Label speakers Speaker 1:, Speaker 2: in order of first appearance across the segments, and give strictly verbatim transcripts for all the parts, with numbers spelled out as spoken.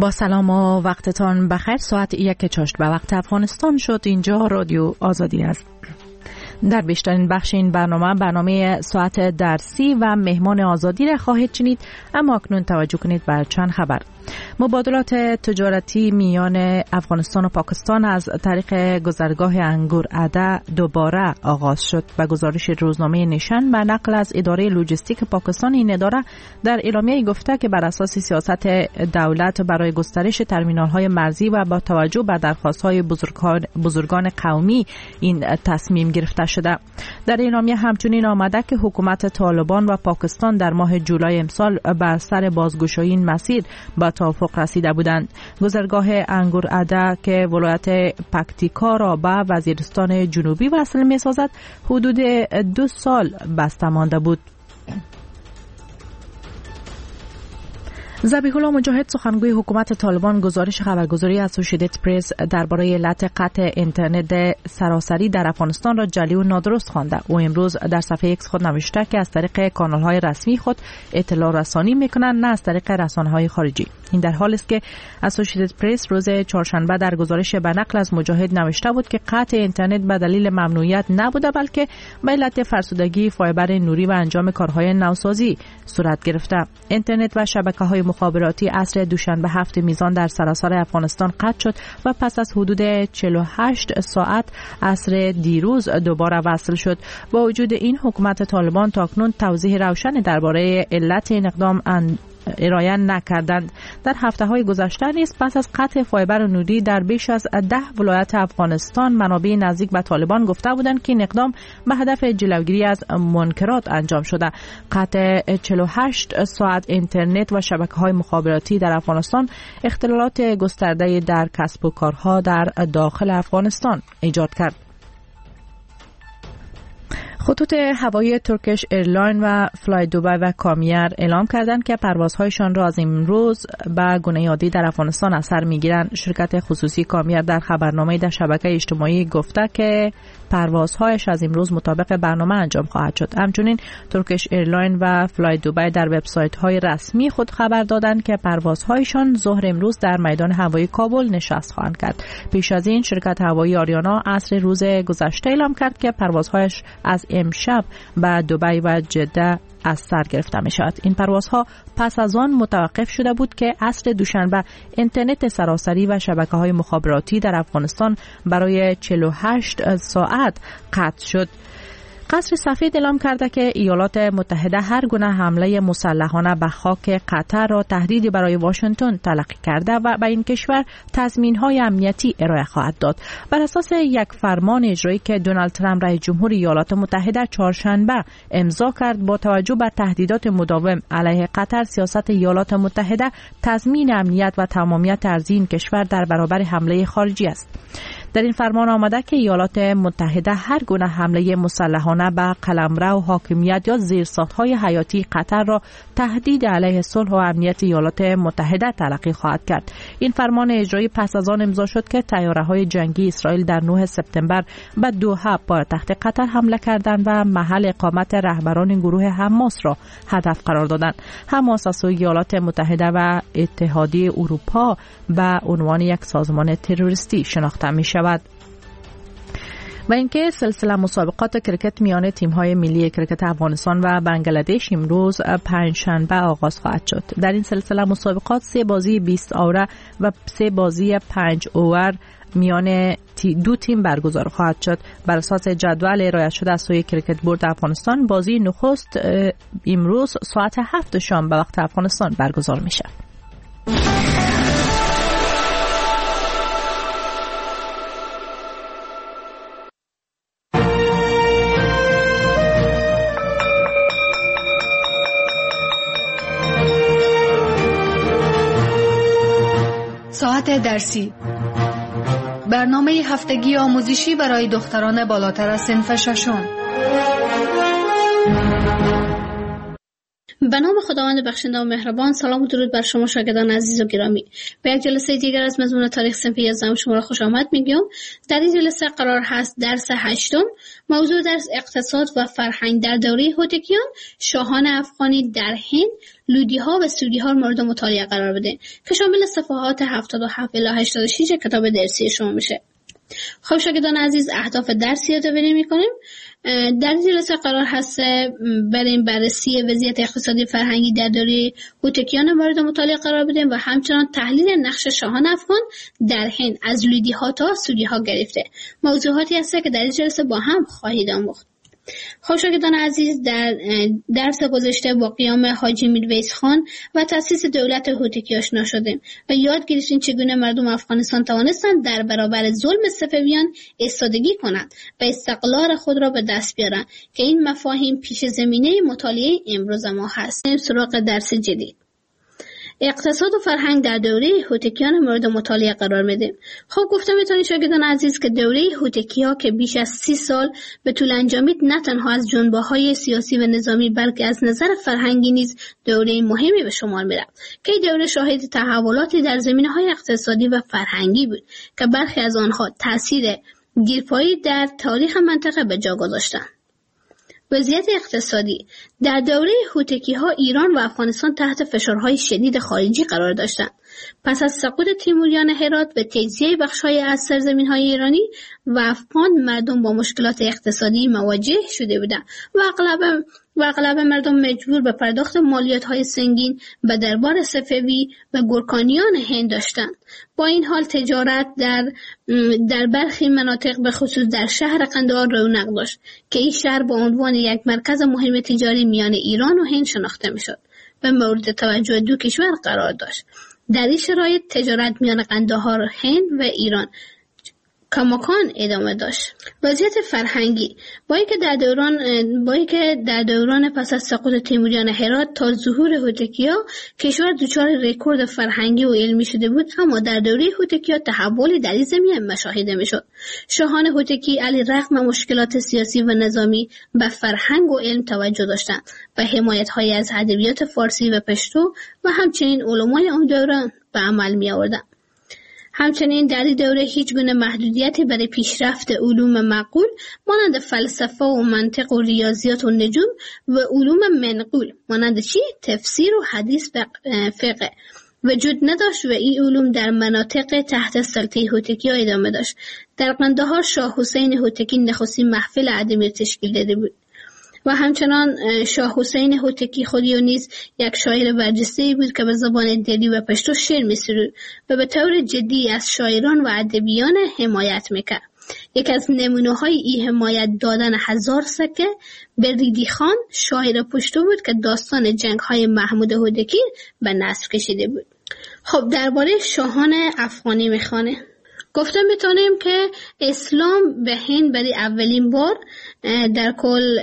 Speaker 1: با سلام و وقتتان بخیر. ساعت یک چاشت به وقت افغانستان شد. اینجا رادیو آزادی است. در بیشترین بخش این برنامه برنامه ساعت درسی و مهمان آزادی را خواهید شنید، اما اکنون توجه کنید به چند خبر. مبادلات تجارتی میان افغانستان و پاکستان از طریق گذرگاه انگور عده دوباره آغاز شد. به گزارش روزنامه نشان به نقل از اداره لوجستیک پاکستان، این اداره در اعلامیه گفته که بر اساس سیاست دولت برای گسترش ترمینال‌های مرزی و با توجه به درخواست‌های بزرگان قومی این تصمیم گرفته شده. در اعلامیه همچنین آمده که حکومت طالبان و پاکستان در ماه جولای امسال بر سر بازگشایی این مسیر با توافق رسیده بودند. گذرگاه انگور عده که ولایت پکتیکا را به وزیرستان جنوبی وصل می سازد، حدود دو سال بسته مانده بود. ذبیح الله مجاهد، سخنگوی حکومت طالبان، گزارش خبرگزاری اسوسییتد پرس درباره علت قطع اینترنت سراسری در افغانستان را جعلی و نادرست خوانده. او امروز در صفحه ایکس خود نوشته که از طریق کانال‌های رسمی خود اطلاع رسانی می‌کنند، نه از طریق رسانه‌های خارجی. این در حالی است که اسوسییتد پرس روز چهارشنبه در گزارش به نقل از مجاهد نوشته بود که قطع اینترنت به دلیل ممنوعیت نبوده، بلکه به علت فرسودگی فایبر نوری و انجام کارهای نوسازی صورت گرفته. اینترنت و شبکه‌های مخابراتی عصر دوشنبه هفت میزان در سراسر افغانستان قطع شد و پس از حدود چهل و هشت ساعت عصر دیروز دوباره وصل شد. با وجود این، حکومت طالبان تاکنون توضیح روشن درباره علت این اقدام ارائه نکردند. در هفته های گذشته نیز پس از قطع فایبر نوری در بیش از ده ولایت افغانستان، منابع نزدیک به طالبان گفته بودند که این اقدام به هدف جلوگیری از منکرات انجام شده. قطع چهل و هشت ساعت اینترنت و شبکه‌های مخابراتی در افغانستان اختلالات گسترده در کسب و کارها در داخل افغانستان ایجاد کرد. خطوط هوایی ترکیش ایرلاین و فلای دوبای و کامیر اعلام کردند که پروازهایشان را از امروز به گونه عادی در افغانستان اثر می‌گیرند. شرکت خصوصی کامیر در خبرنامه‌ای در شبکه اجتماعی گفته که پروازهایش از امروز مطابق برنامه انجام خواهد شد. همچنین ترکیش ایرلاین و فلای دوبای در وبسایت‌های رسمی خود خبر دادند که پروازهایشان ظهر امروز در میدان هوایی کابل نشست خواهند کرد. پیش از این شرکت هوایی آریانا عصر روز گذشته اعلام کرد که پروازهایش از امشب به دبی و جده از سر گرفته می شود. این پروازها پس از آن متوقف شده بود که عصر دوشنبه اینترنت سراسری و شبکه‌های مخابراتی در افغانستان برای چهل و هشت ساعت قطع شد. قصر سفید اعلام کرده که ایالات متحده هر گونه حمله مسلحانه به خاک قطر را تهدیدی برای واشنگتن تلقی کرده و به این کشور تضمین‌های امنیتی ارائه خواهد داد. بر اساس یک فرمان اجرایی که دونالد ترامپ رئیس جمهور ایالات متحده چهارشنبه امضا کرد، با توجه به تهدیدات مداوم علیه قطر، سیاست ایالات متحده تضمین امنیت و تمامیت ارضی این کشور در برابر حمله خارجی است. در این فرمان آمده که ایالات متحده هر گونه حمله مسلحانه به قلمرو حاکمیت یا زیرساخت‌های حیاتی قطر را تهدید علیه صلح و امنیت ایالات متحده تلقی خواهد کرد. این فرمان اجرایی پس از آن امضا شد که طیاره‌های جنگی اسرائیل در نه سپتامبر به دوحه پایتخت قطر حمله کردند و محل اقامت رهبران گروه حماس را هدف قرار دادند. حماس از سوی ایالات متحده و اتحادیه اروپا به عنوان یک سازمان تروریستی شناخته می‌شود. و اینکه سلسله مسابقات کرکت میان تیم‌های ملی کرکت افغانستان و بنگلادش امروز پنجشنبه آغاز خواهد شد. در این سلسله مسابقات سه بازی بیست اوور و سه بازی پنج اوور میان دو تیم برگزار خواهد شد. بر اساس جدول ارائه شده از سوی کرکت بورد افغانستان، بازی نخست امروز ساعت هفت شام به وقت افغانستان برگزار میشه.
Speaker 2: ساعت درسی، برنامه هفتگی آموزشی برای دختران بالاتر از صنف ششم.
Speaker 3: به نام خداوند بخشنده و مهربان. سلام و درود بر شما شاگردان عزیز و گرامی. به یک جلسه دیگر از مضمون تاریخ صنف یازدهم شما را خوش آمد میگم. در این جلسه قرار هست درس هشتم، موضوع درس اقتصاد و فرهنگ در دوره هوتکیان، شاهان افغانی در هند، لودی ها و سودی ها مورد مطالعه قرار بده که شامل صفحات هفتاد و هفت الی هشتاد و شش کتاب درسی شما میشه. خب شاگردان عزیز، اهداف درس یادآوری میکنیم. در جلسه قرار هست بریم بررسی وضعیت اقتصادی فرهنگی در دوره هوتکیان مورد مطالعه قرار بدیم و همچنان تحلیل نقش شاهان افغان در هند از لودی ها تا سودی ها گرفته. موضوعاتی هست که در این جلسه با هم خواهید آموخت. خب شاگردان عزیز، در درس گذشته با قیام حاجی میرویس خان و تأسیس دولت هوتکی آشنا شدیم و یاد گرفتیم چگونه مردم افغانستان توانستند در برابر ظلم صفویان ایستادگی کنند و استقلال خود را به دست بیارند که این مفاهیم پیش زمینه مطالعه امروز ما هست. سراغ درس جدید، اقتصاد و فرهنگ در دوره هوتکیان مورد مطالعه قرار میدیم. خب گفتم میتونید شاگردان عزیز که دوره هوتکی ها که بیش از سی سال به طول انجامید، نه تنها از جنبه های سیاسی و نظامی بلکه از نظر فرهنگی نیز دوره مهمی به شمار میرفت که این دوره شاهد تحولاتی در زمینه های اقتصادی و فرهنگی بود که برخی از آنها تاثیر گیرپایی در تاریخ منطقه به جا گذاشتند. وضعیت اقتصادی در دوره هوتکی ها ایران و افغانستان تحت فشارهای شدید خارجی قرار داشتند. پس از سقوط تیموریان هرات و تجزیه بخش‌های از سرزمین‌های ایرانی و افغان، مردم با مشکلات اقتصادی مواجه شده بودند و اغلب و اغلب مردم مجبور به پرداخت مالیات‌های سنگین به دربار صفوی و گورکانیان هند داشتند. با این حال تجارت در در برخی مناطق به خصوص در شهر قندهار رونق داشت که این شهر با عنوان یک مرکز مهم تجاری میان ایران و هند شناخته می‌شد و مورد توجه دو کشور قرار داشت. در این شرایط تجارت میان قندهار، هند و ایران کماکان ادامه داشت. وضعیت فرهنگی با اینکه در دوران با اینکه در دوران پس از سقوط تیموریان هرات تا ظهور هوتکی‌ها کشور دچار رکورد فرهنگی و علمی شده بود، اما در دوره هوتکی‌ها تحولی در این زمینه مشاهده میشد. شاهان هوتکی علیرغم مشکلات سیاسی و نظامی به فرهنگ و علم توجه داشتند و حمایت‌هایی از ادبیات فارسی و پشتو و همچنین علمای آن دوران به عمل می‌آوردند. همچنین در این دوره هیچ گونه محدودیتی برای پیشرفت علوم معقول مانند فلسفه و منطق و ریاضیات و نجوم و علوم منقول مانند چی؟ تفسیر و حدیث و فقه وجود نداشت و این علوم در مناطق تحت سلطه هوتکی‌ها ادامه داشت. در قندهار شاه حسین هوتکی نخستین محفل ادبی تشکیل داده بود و همچنان شاه حسین هوتکی خودی و نیز یک شاعر برجسته‌ای بود که به زبان دری و پشتو شعر می‌سرود و به طور جدی از شاعران و ادیبان حمایت میکرد. یک از نمونه‌های این حمایت دادن هزار سکه به ریدی خان، شاعر پشتو بود که داستان جنگ‌های محمود هوتکی به نثر کشیده بود. خب درباره شاهان افغانی میخوانه. گفته میتونیم که اسلام به هند برای اولین بار در کل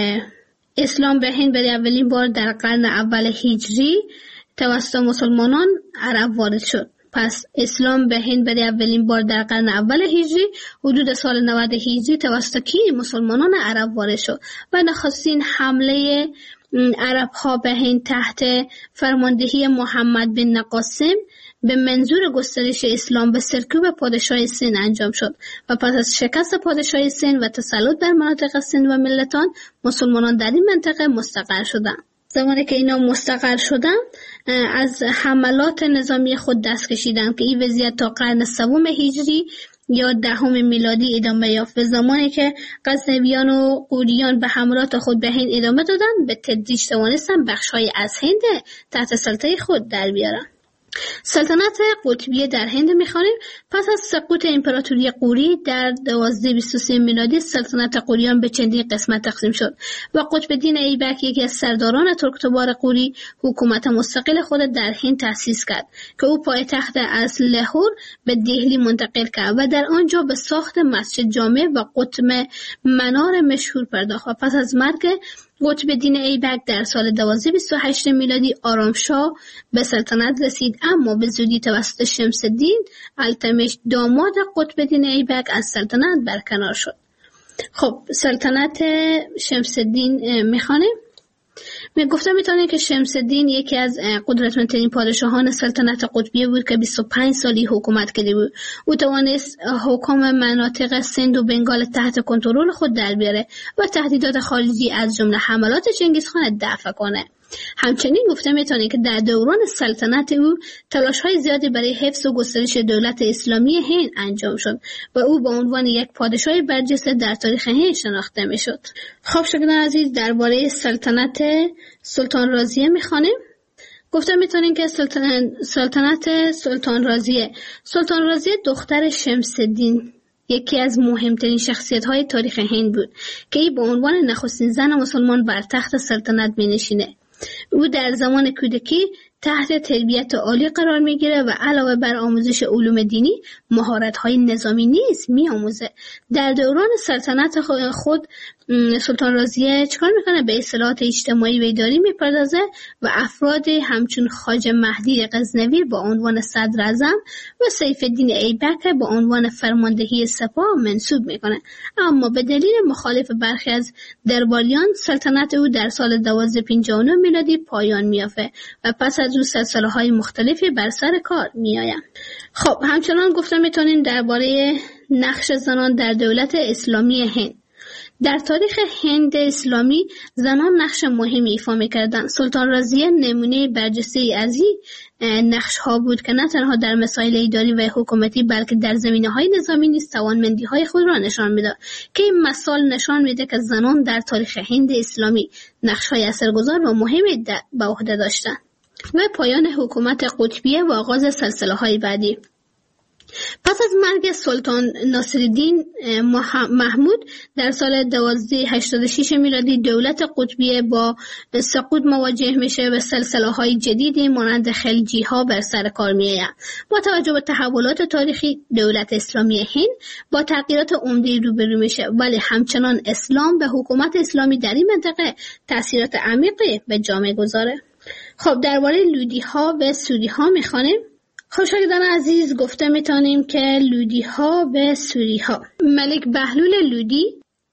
Speaker 3: اسلام به هند برای اولین بار در قرن اول هجری توسط مسلمانان عرب وارد شد. پس اسلام به هند برای اولین بار در قرن اول هجری حدود سال نود هجری توسط کی؟ مسلمانان عرب وارد شد و نخستین حمله عرب ها به هند تحت فرماندهی محمد بن نقاسم به منظور گسترش اسلام به سرکوب پادشاه سند انجام شد و پس از شکست پادشاه سند و تسلط بر مناطق سند و ملتان، مسلمانان در این منطقه مستقر شدند. زمانی که اینا مستقر شدند از حملات نظامی خود دست کشیدند که این وضعیت تا قرن سوم هجری یا دهم میلادی ادامه یافت. به زمانی که غزنویان و غوریان به حملات خود به هند ادامه دادند، به تدریج توانستند بخش‌های از هند تحت سلطه خود در بیارند. سلطنت قطبیه در هند می‌خوانیم. پس از سقوط امپراتوری غوری در دوازده بیست و سه میلادی، سلطنت غوریان به چندین قسمت تقسیم شد و قطب الدین ایبک، یکی از سرداران ترکتبار غوری، حکومت مستقل خود در هند تأسیس کرد که او پایتخت از لاهور به دهلی منتقل کرد و در آنجا به ساخت مسجد جامع و قطب منار مشهور پرداخت و پس از مرگ قطب الدین ایبک در سال دوازده بیست و هشت میلادی آرامشاه به سلطنت رسید، اما به زودی توسط شمس الدین التمش داماد قطب الدین ایبک از سلطنت برکنار شد. خب سلطنت شمس الدین میخوانیم. می گفتم میتونه که شمس الدین یکی از قدرتمندترین پادشاهان سلطنت قطبیه بود که بیست و پنج سالی حکومت کرده بود. او توانست حکام مناطق سند و بنگال تحت کنترل خود در بیاره و تهدیدات خارجی از جمله حملات چنگیز خان دفع کنه. همچنین گفته میتونه که در دوران سلطنت او تلاش‌های زیادی برای حفظ و گسترش دولت اسلامی هند انجام شد و او به عنوان یک پادشاه برجسته در تاریخ هند شناخته میشد. خب شاگردان عزیز، درباره سلطنت سلطان رازیه میخوانیم. گفته میتونیم که سلطنت سلطنت سلطان رازیه سلطان رازیه دختر شمس الدین یکی از مهمترین شخصیت‌های تاریخ هند بود که ای به عنوان نخستین زن مسلمان بر تخت سلطنت می‌نشینه. او در زمان کودکی تحت تربیت عالی قرار میگیره و علاوه بر آموزش علوم دینی مهارت‌های نظامی نیز می‌آموزه. در دوران سلطنت خود سلطان رازیه چکار میکنه؟ به اصلاحات اجتماعی و اداری میپردازه و افراد همچون خواجه مهدی غزنوی با عنوان صدر اعظم و سیف الدین ایبک با عنوان فرماندهی سپاه منصوب میکنه. اما به دلیل مخالف برخی از درباریان سلطنت او در سال دوازده پنجاه و نه میلادی پایان میافته و پس از او سلسله‌های مختلفی بر سر کار میآیند. خب همچنان گفتم میتونیم درباره نقش زنان در دولت اسلامی هند. در تاریخ هند اسلامی زنان نقش مهمی ایفا می‌کردند. سلطان رازیه نمونه برجسته‌ای از این نقش‌ها بود که نه تنها در مسائل اداری و حکومتی بلکه در زمینه‌های نظامی نیز توانمندی‌های خود را نشان می‌داد که این مثال نشان میده که زنان در تاریخ هند اسلامی نقش‌های اثرگذار و مهمی به عهده داشتند. و پایان حکومت قطبیه و آغاز سلسله‌های بعدی. پس از مرگ سلطان ناصرالدین محمود در سال دوازده هشتاد و شش میلادی دولت قطبیه با سقوط مواجه میشه و سلسله‌های جدیدی مانند خلجی‌ها بر سر کار میآیند. با توجه به تحولات تاریخی دولت اسلامی هند با تغییرات عمده روبرو میشه، ولی همچنان اسلام و حکومت اسلامی در این منطقه تأثیرات عمیقی به جامعه گذاره. خب درباره لودی‌ها و سوری‌ها میخوانیم. خوشایندان عزیز، گفته میتونیم که لودی‌ها و سوری‌ها. ملک بهلول لودی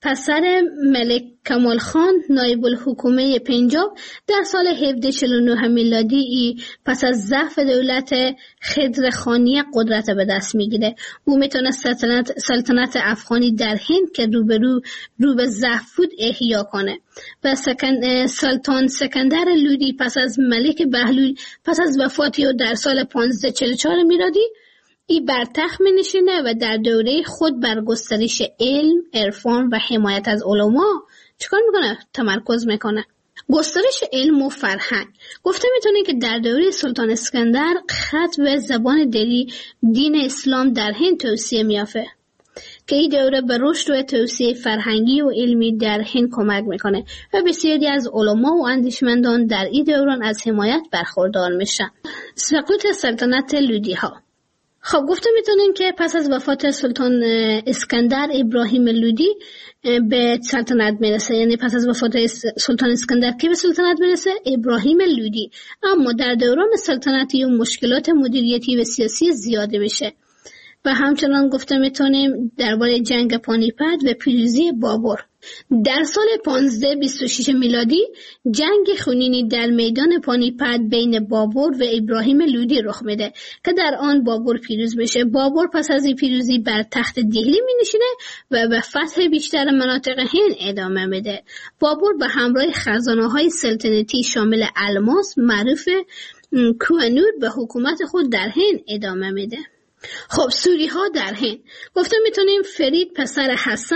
Speaker 3: پسر ملک کمال خان نایب الحکومه پنجاب در سال هفده چهل و نه میلادی پس از ضعف دولت خضر خانی قدرت به دست میگیره. او میتونه سلطنت, سلطنت افغانی در هند که روبرو رو به ضعف بود احیا کنه و سکن سلطان سکندر لودی پس از ملک بهلول پس از وفات او در سال پانزده چهل و چهار میلادی ای بر تخت می‌نشینه و در دوره خود بر گسترش علم، عرفان و حمایت از علما چیکار میکنه؟ تمرکز میکنه. گسترش علم و فرهنگ. گفته میتونه که در دوره سلطان اسکندر خط و زبان دری دین اسلام در هند توسعه میافته که این دوره به رشد و توسعه فرهنگی و علمی در هند کمک میکنه و بسیاری از علما و اندیشمندان در این دوران از حمایت برخوردار میشن. سقوط سلطنت لودی ها. خب گفته میتونیم که پس از وفات سلطان اسکندر ابراهیم لودی به سلطنت میرسه، یعنی پس از وفات سلطان اسکندر که به سلطنت میرسه ابراهیم لودی. اما در دوران سلطنتی و مشکلات مدیریتی و سیاسی زیاده میشه و همچنان گفته میتونیم درباره جنگ پانیپت و پیروزی بابر. در سال پانزده بیست و شش میلادی جنگ خونینی در میدان پانیپت بین بابر و ابراهیم لودی رخ میده که در آن بابر پیروز میشه. بابر پس از این پیروزی بر تخت دهلی می نشینه و به فتح بیشتر مناطق هند ادامه میده. بابر به همراه خزانه‌های سلطنتی شامل الماس معروف کوهنور به حکومت خود در هند ادامه میده. خب سوری ها در هند. گفته میتونیم فرید پسر حسن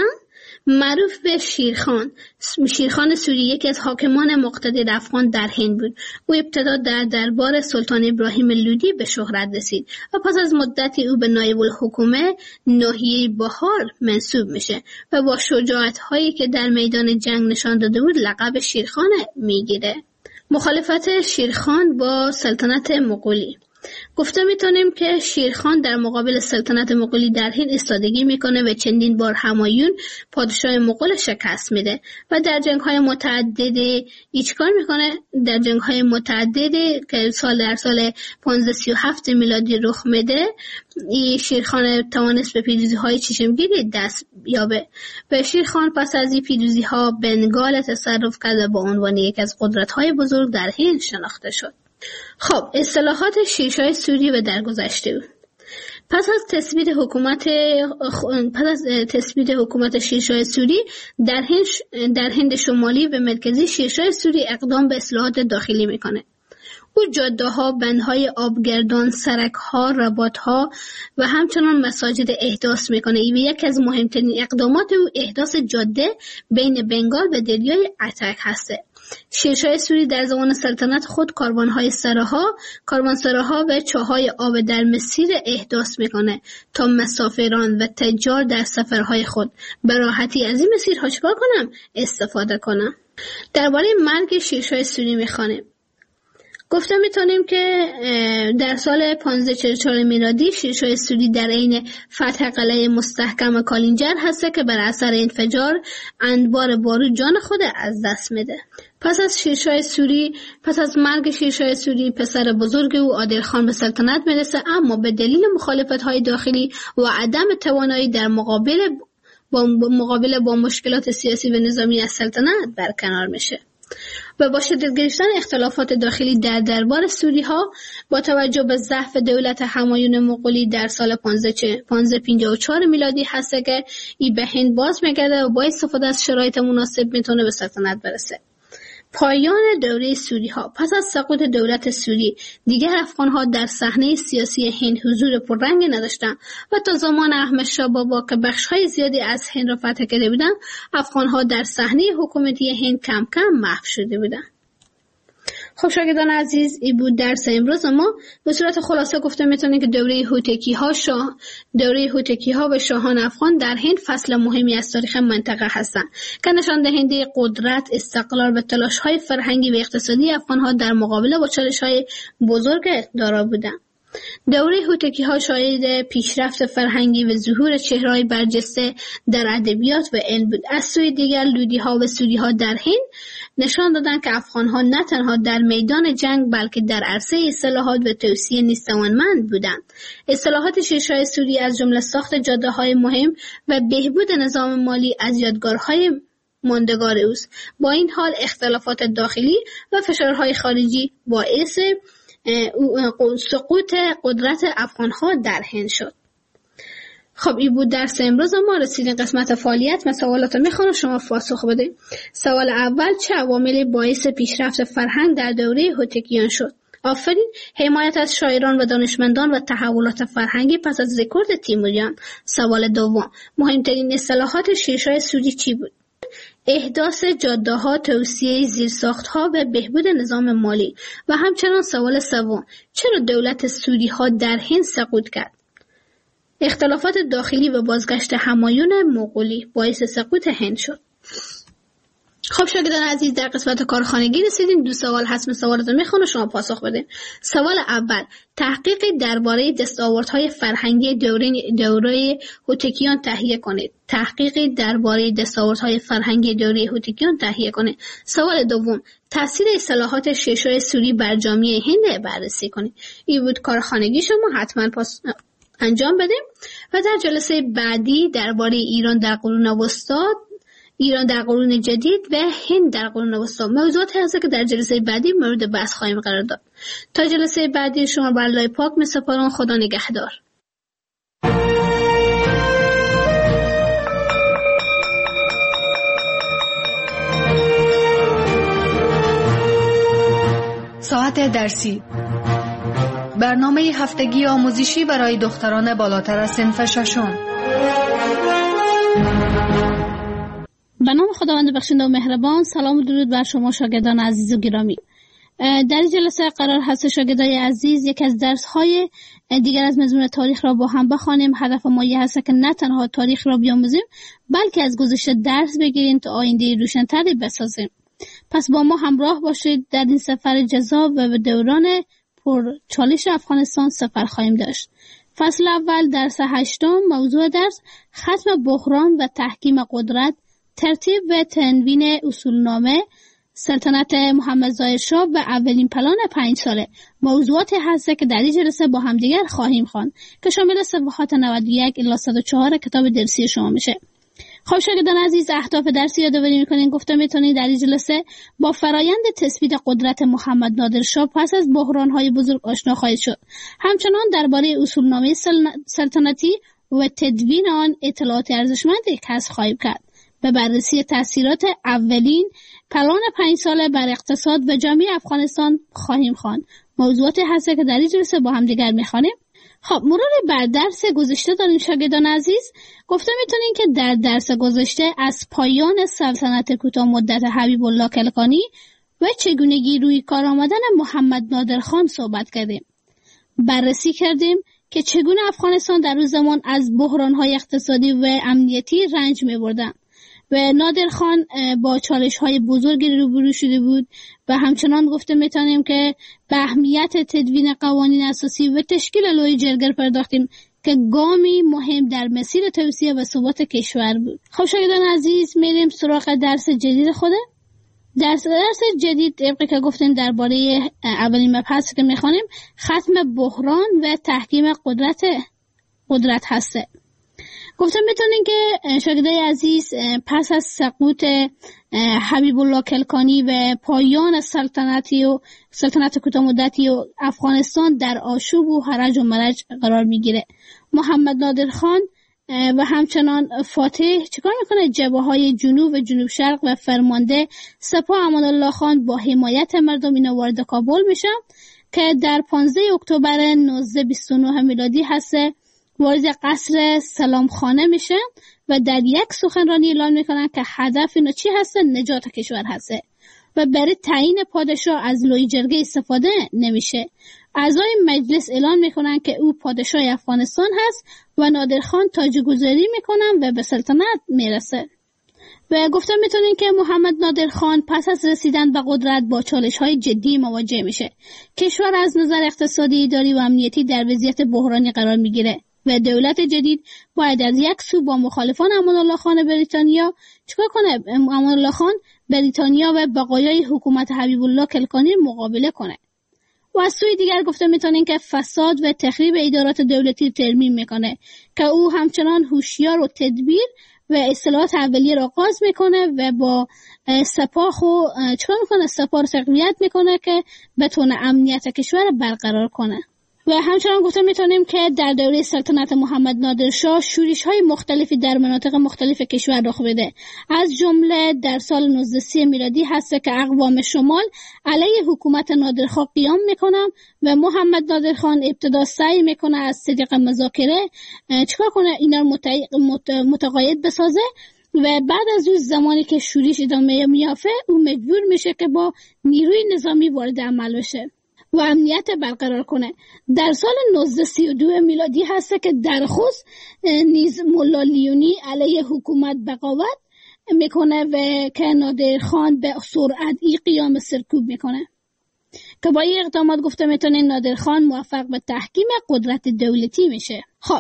Speaker 3: معروف به شیرخان شیرخان سوری یکی از حاکمان مقتدر افغان در هند بود. او ابتدا در دربار سلطان ابراهیم لودی به شهرت رسید و پس از مدتی او به نایب الحکومه ناحیه بهار منصوب میشه و با شجاعت هایی که در میدان جنگ نشان داده بود لقب شیرخان میگیره. مخالفت شیرخان با سلطنت مغولی. گفته میتونیم که شیرخان در مقابل سلطنت مغولی در هند ایستادگی میکنه و چندین بار همایون پادشاه مغول شکست میده و در جنگ‌های متعددی هیچ کار میکنه. در جنگ‌های متعددی که سال در سال پانزده سی و هفت میلادی رخ میده، این شیرخان توانست به پیروزی‌های چشمگیری دست یابه و شیرخان پس از این پیروزی‌ها بنگال تصرف کرده با عنوان یک از قدرت‌های بزرگ در هند شناخته شد. خب اصطلاحات شیرشاه سوری و درگذشته. پس از تثبیت حکومت پس از تثبیت حکومت شیرشاه سوری در هند در هند شمالی و مرکزی، شیرشاه سوری اقدام به اصلاحات داخلی میکنه. او جاده‌ها، بندهای آبگردان، سرک‌ها، رباط‌ها و همچنان مساجد احداث میکنه. این یکی از مهمترین اقدامات او احداث جاده بین بنگال و دریای اتک هسته. شیرشاه سوری در زمان سلطنت خود کاروان‌های سراها، کاروانسراها و چاهای آب در مسیر احداث میکنه تا مسافران و تجار در سفرهای خود به راحتی از این مسیرها چکار کنم؟ استفاده کنم. درباره مرگ شیرشاه سوری میخوانیم. گفته میتونیم که در سال پانزده چهل و چهار میلادی شیرشاه سوری در عین فتح قلعه مستحکم کالینجر هسته که بر اثر انفجار انبار بارود جان خود از دست میده. پس از شیرشاه سوری پس از مرگ شیرشاه سوری پسر بزرگ او عادل خان به سلطنت میرسه، اما به دلیل مخالفت‌های داخلی و عدم توانایی در مقابل با مقابله با مشکلات سیاسی و نظامی از سلطنت برکنار میشه و با شدت گرفتن اختلافات داخلی در دربار سوری ها با توجه به ضعف دولت همایون مغولی در سال پانزده پنجاه و چهار میلادی هست که ای به هند باز میگرده و با استفاده از شرایط مناسب میتونه به سلطنت برسه. پایان دوره سوری ها. پس از سقوط دولت سوری دیگر افغان ها در صحنه سیاسی هند حضور پررنگی نداشتند و تا زمان احمد شاه بابا که بخش های زیادی از هند را فتح کرده بودند، افغان ها در صحنه حکومتی هند کم کم محو شده بودند. خب شاگردان عزیز، این بود درس امروز. ما به صورت خلاصه گفته میتونیم که دوره هوتکی ها شاه دوره هوتکی ها و شاهان افغان در هند فصل مهمی از تاریخ منطقه هستند که نشان دهنده قدرت، استقلال و تلاش های فرهنگی و اقتصادی افغان ها در مقابله با چالش های بزرگ دارا بودند. دوره هوتکی ها شاهد پیشرفت فرهنگی و ظهور چهره‌های برجسته در ادبیات و علم بود. از سوی دیگر لودی ها و سوری ها در هند نشان دادند که افغان ها نه تنها در میدان جنگ بلکه در عرصه اصلاحات و توسعه نیز توانمند بودند. اصلاحات شیرشاه سوری از جمله ساخت جاده های مهم و بهبود نظام مالی از یادگارهای ماندگار اوست. با این حال اختلافات داخلی و فشارهای خارجی باعث سقوط قدرت افغان‌ها در هند شد. خب این بود درس امروز. ما رسیدیم قسمت فعالیت. من سوالات رو میخوام شما پاسخ بده. سوال اول: چه عواملی باعث پیشرفت فرهنگ در دوره هوتکیان شد؟ آفرین. حمایت از شاعران و دانشمندان و تحولات فرهنگی پس از رکورد تیموریان. سوال دوم: مهمترین اصلاحات شیرشاه سوری چی بود؟ احداث جاده‌ها، توسعه زیرساخت‌ها و بهبود نظام مالی. و همچنان سوال سوم: چرا دولت سوری ها در هند سقوط کرد؟ اختلافات داخلی و بازگشت همایون مغولی باعث سقوط هند شد. خب شاگردان عزیز، در قسمت کارخانگی رسیدیم. دو سوال هست، سوالات رو میخوام شما پاسخ بدین. سوال اول: تحقیق درباره دستاوردهای فرهنگی دوره دوره هوتکیان تهیه کنید. تحقیق درباره دستاوردهای فرهنگی دوره هوتکیان تهیه کنید. سوال دوم: تاثیر اصلاحات شیرشاه سوری بر جامعه هند بررسی کنید. این بود کارخانگی. شما حتما پاس انجام بدیم و در جلسه بعدی درباره ایران در قرون وسطی، ایران در قرون جدید و هند در قرون وسطی موضوعاتی هست که در جلسه بعدی مورد بحث خواهیم قرار داد. تا جلسه بعدی شما بر الله پاک می‌سپارم. خدا نگهدار.
Speaker 2: ساعت درسی، برنامه هفتگی آموزشی برای دختران بالاتر از صنف ششم.
Speaker 3: به نام خداوند بخشنده و مهربان. سلام و درود بر شما شاگردان عزیز و گرامی. در این جلسه قرار هست شاگردای عزیز یک از درس‌های دیگر از مضمون تاریخ را با هم بخوانیم. هدف ما این هست که نه تنها تاریخ را بیاموزیم بلکه از گذشته درس بگیریم تا آینده روشن‌تری بسازیم. پس با ما همراه باشید در این سفر جذاب و به دوران پر چالش افغانستان سفر خواهیم داشت. فصل اول درس هشتم، موضوع درس ختم بحران و تحکیم قدرت، ترتیب و تنوین اصولنامه سلطنت محمد ظاهر شاه و اولین پلان پنج ساله. موضوعاتی هست که در این جلسه با همدیگر خواهیم خواند که شامل صفحات نود و یک الی صد و چهار کتاب درسی شما میشه. خب شاگردان عزیز، اهداف درسی یادآوری میکنین. گفته میتونید در این جلسه با فرایند تثبیت قدرت محمد نادر شاه پس از بحران‌های بزرگ آشنا خواهید شد. همچنان درباره اصولنامه سلطنتی و تدوین آن اطلاعات ارزشمندی کسب خواهید کرد. به بررسی تاثیرات اولین پلان پنج ساله بر اقتصاد و جامعه افغانستان خواهیم خواند. موضوعاتی هست که در این جلسه با هم دیگر میخوانیم. خب مرور بر درس گذشته داریم شاگردان عزیز. گفته میتونین که در درس گذشته از پایان سلطنت کوتاه مدت حبیب الله کلکانی و چگونگی روی کار آمدن محمد نادر خان صحبت کردیم. بررسی کردیم که چگونه افغانستان در روز زمان از بحران‌های اقتصادی و امنیتی رنج می‌بردند و نادر خان با چالش‌های بزرگی روبرو شده بود و همچنان گفته میتونیم که به اهمیت تدوین قوانین اساسی و تشکیل لوی جرگه پرداختیم که گامی مهم در مسیر توسعه و ثبات کشور بود. خب شاگردان عزیز، میریم سراغ درس جدید خوده. درس درس جدید طبقی که گفتیم درباره اولین مبحث که میخوانیم ختم بحران و تحکیم قدرت قدرت هسته. گفتم میتونین که شاگردای عزیز پس از سقوط حبیب الله کلکانی و پایان سلطنتی و سلطنت کوتاه مدتی و افغانستان در آشوب و هرج و مرج قرار میگیره. محمد نادر خان و همچنان فاتح چیکار میکنه؟ جبهه‌های جنوب و جنوب شرق و فرمانده سپاه امان الله خان با حمایت مردم اینا وارد کابل میشن که در پانزده اکتبر هزار و نهصد و بیست و نه میلادی هسته وارد قصر سلامخانه میشه و در یک سخنرانی اعلام میکنن که هدف اینا چی هسته؟ نجات کشور هسته و برای تعیین پادشاه از لوی جرگه استفاده نمیشه. اعضای مجلس اعلام میکنن که او پادشاه افغانستان هست و نادر خان تاجگذاری میکنن و به سلطنت میرسه. و گفتم میتونین که محمد نادر خان پس از رسیدن به قدرت با چالش های جدی مواجه میشه. کشور از نظر اقتصادی، اداری و امنیتی در وضعیت بحرانی قرار میگیره و دولت جدید باید از یک سو با مخالفان امان الله خان بریتانیا چیکار کنه؟ امان الله خان بریتانیا و بقایای حکومت حبیب الله کلکانی مقابله کنه. و از سوی دیگر گفته میتونین که فساد و تخریب ادارات دولتی ترمیم میکنه که او همچنان هوشیار و تدبیر و اصلاحات اولیه را آغاز میکنه و با سپاه خو چیکار میکنه؟ سپاه رو تقویت میکنه که بتونه امنیت کشور برقرار کنه. و همچنان گفته میتونیم که در دوره سلطنت محمد نادر شاه شورش های مختلفی در مناطق مختلف کشور رخ بده. از جمله در سال نوزده سی میلادی هست که اقوام شمال علیه حکومت نادرخان قیام میکنن و محمد نادر خان ابتدا سعی میکنه از طریق مذاکره چیکار کنه؟ اینا رو متقاعد بسازه و بعد از اون زمانی که شورش ادامه میافته او مجبور میشه که با نیروی نظامی وارد عمل بشه و امنیت برقرار کنه. در سال نوزده سی و دو میلادی هست که در خوست نیز ملا لیونی علیه حکومت بغاوت میکنه و که نادر خان به سرعت ای قیام سرکوب میکنه که با این اقدامات گفته میتونه نادر خان موفق به تحکیم قدرت دولتی میشه. خب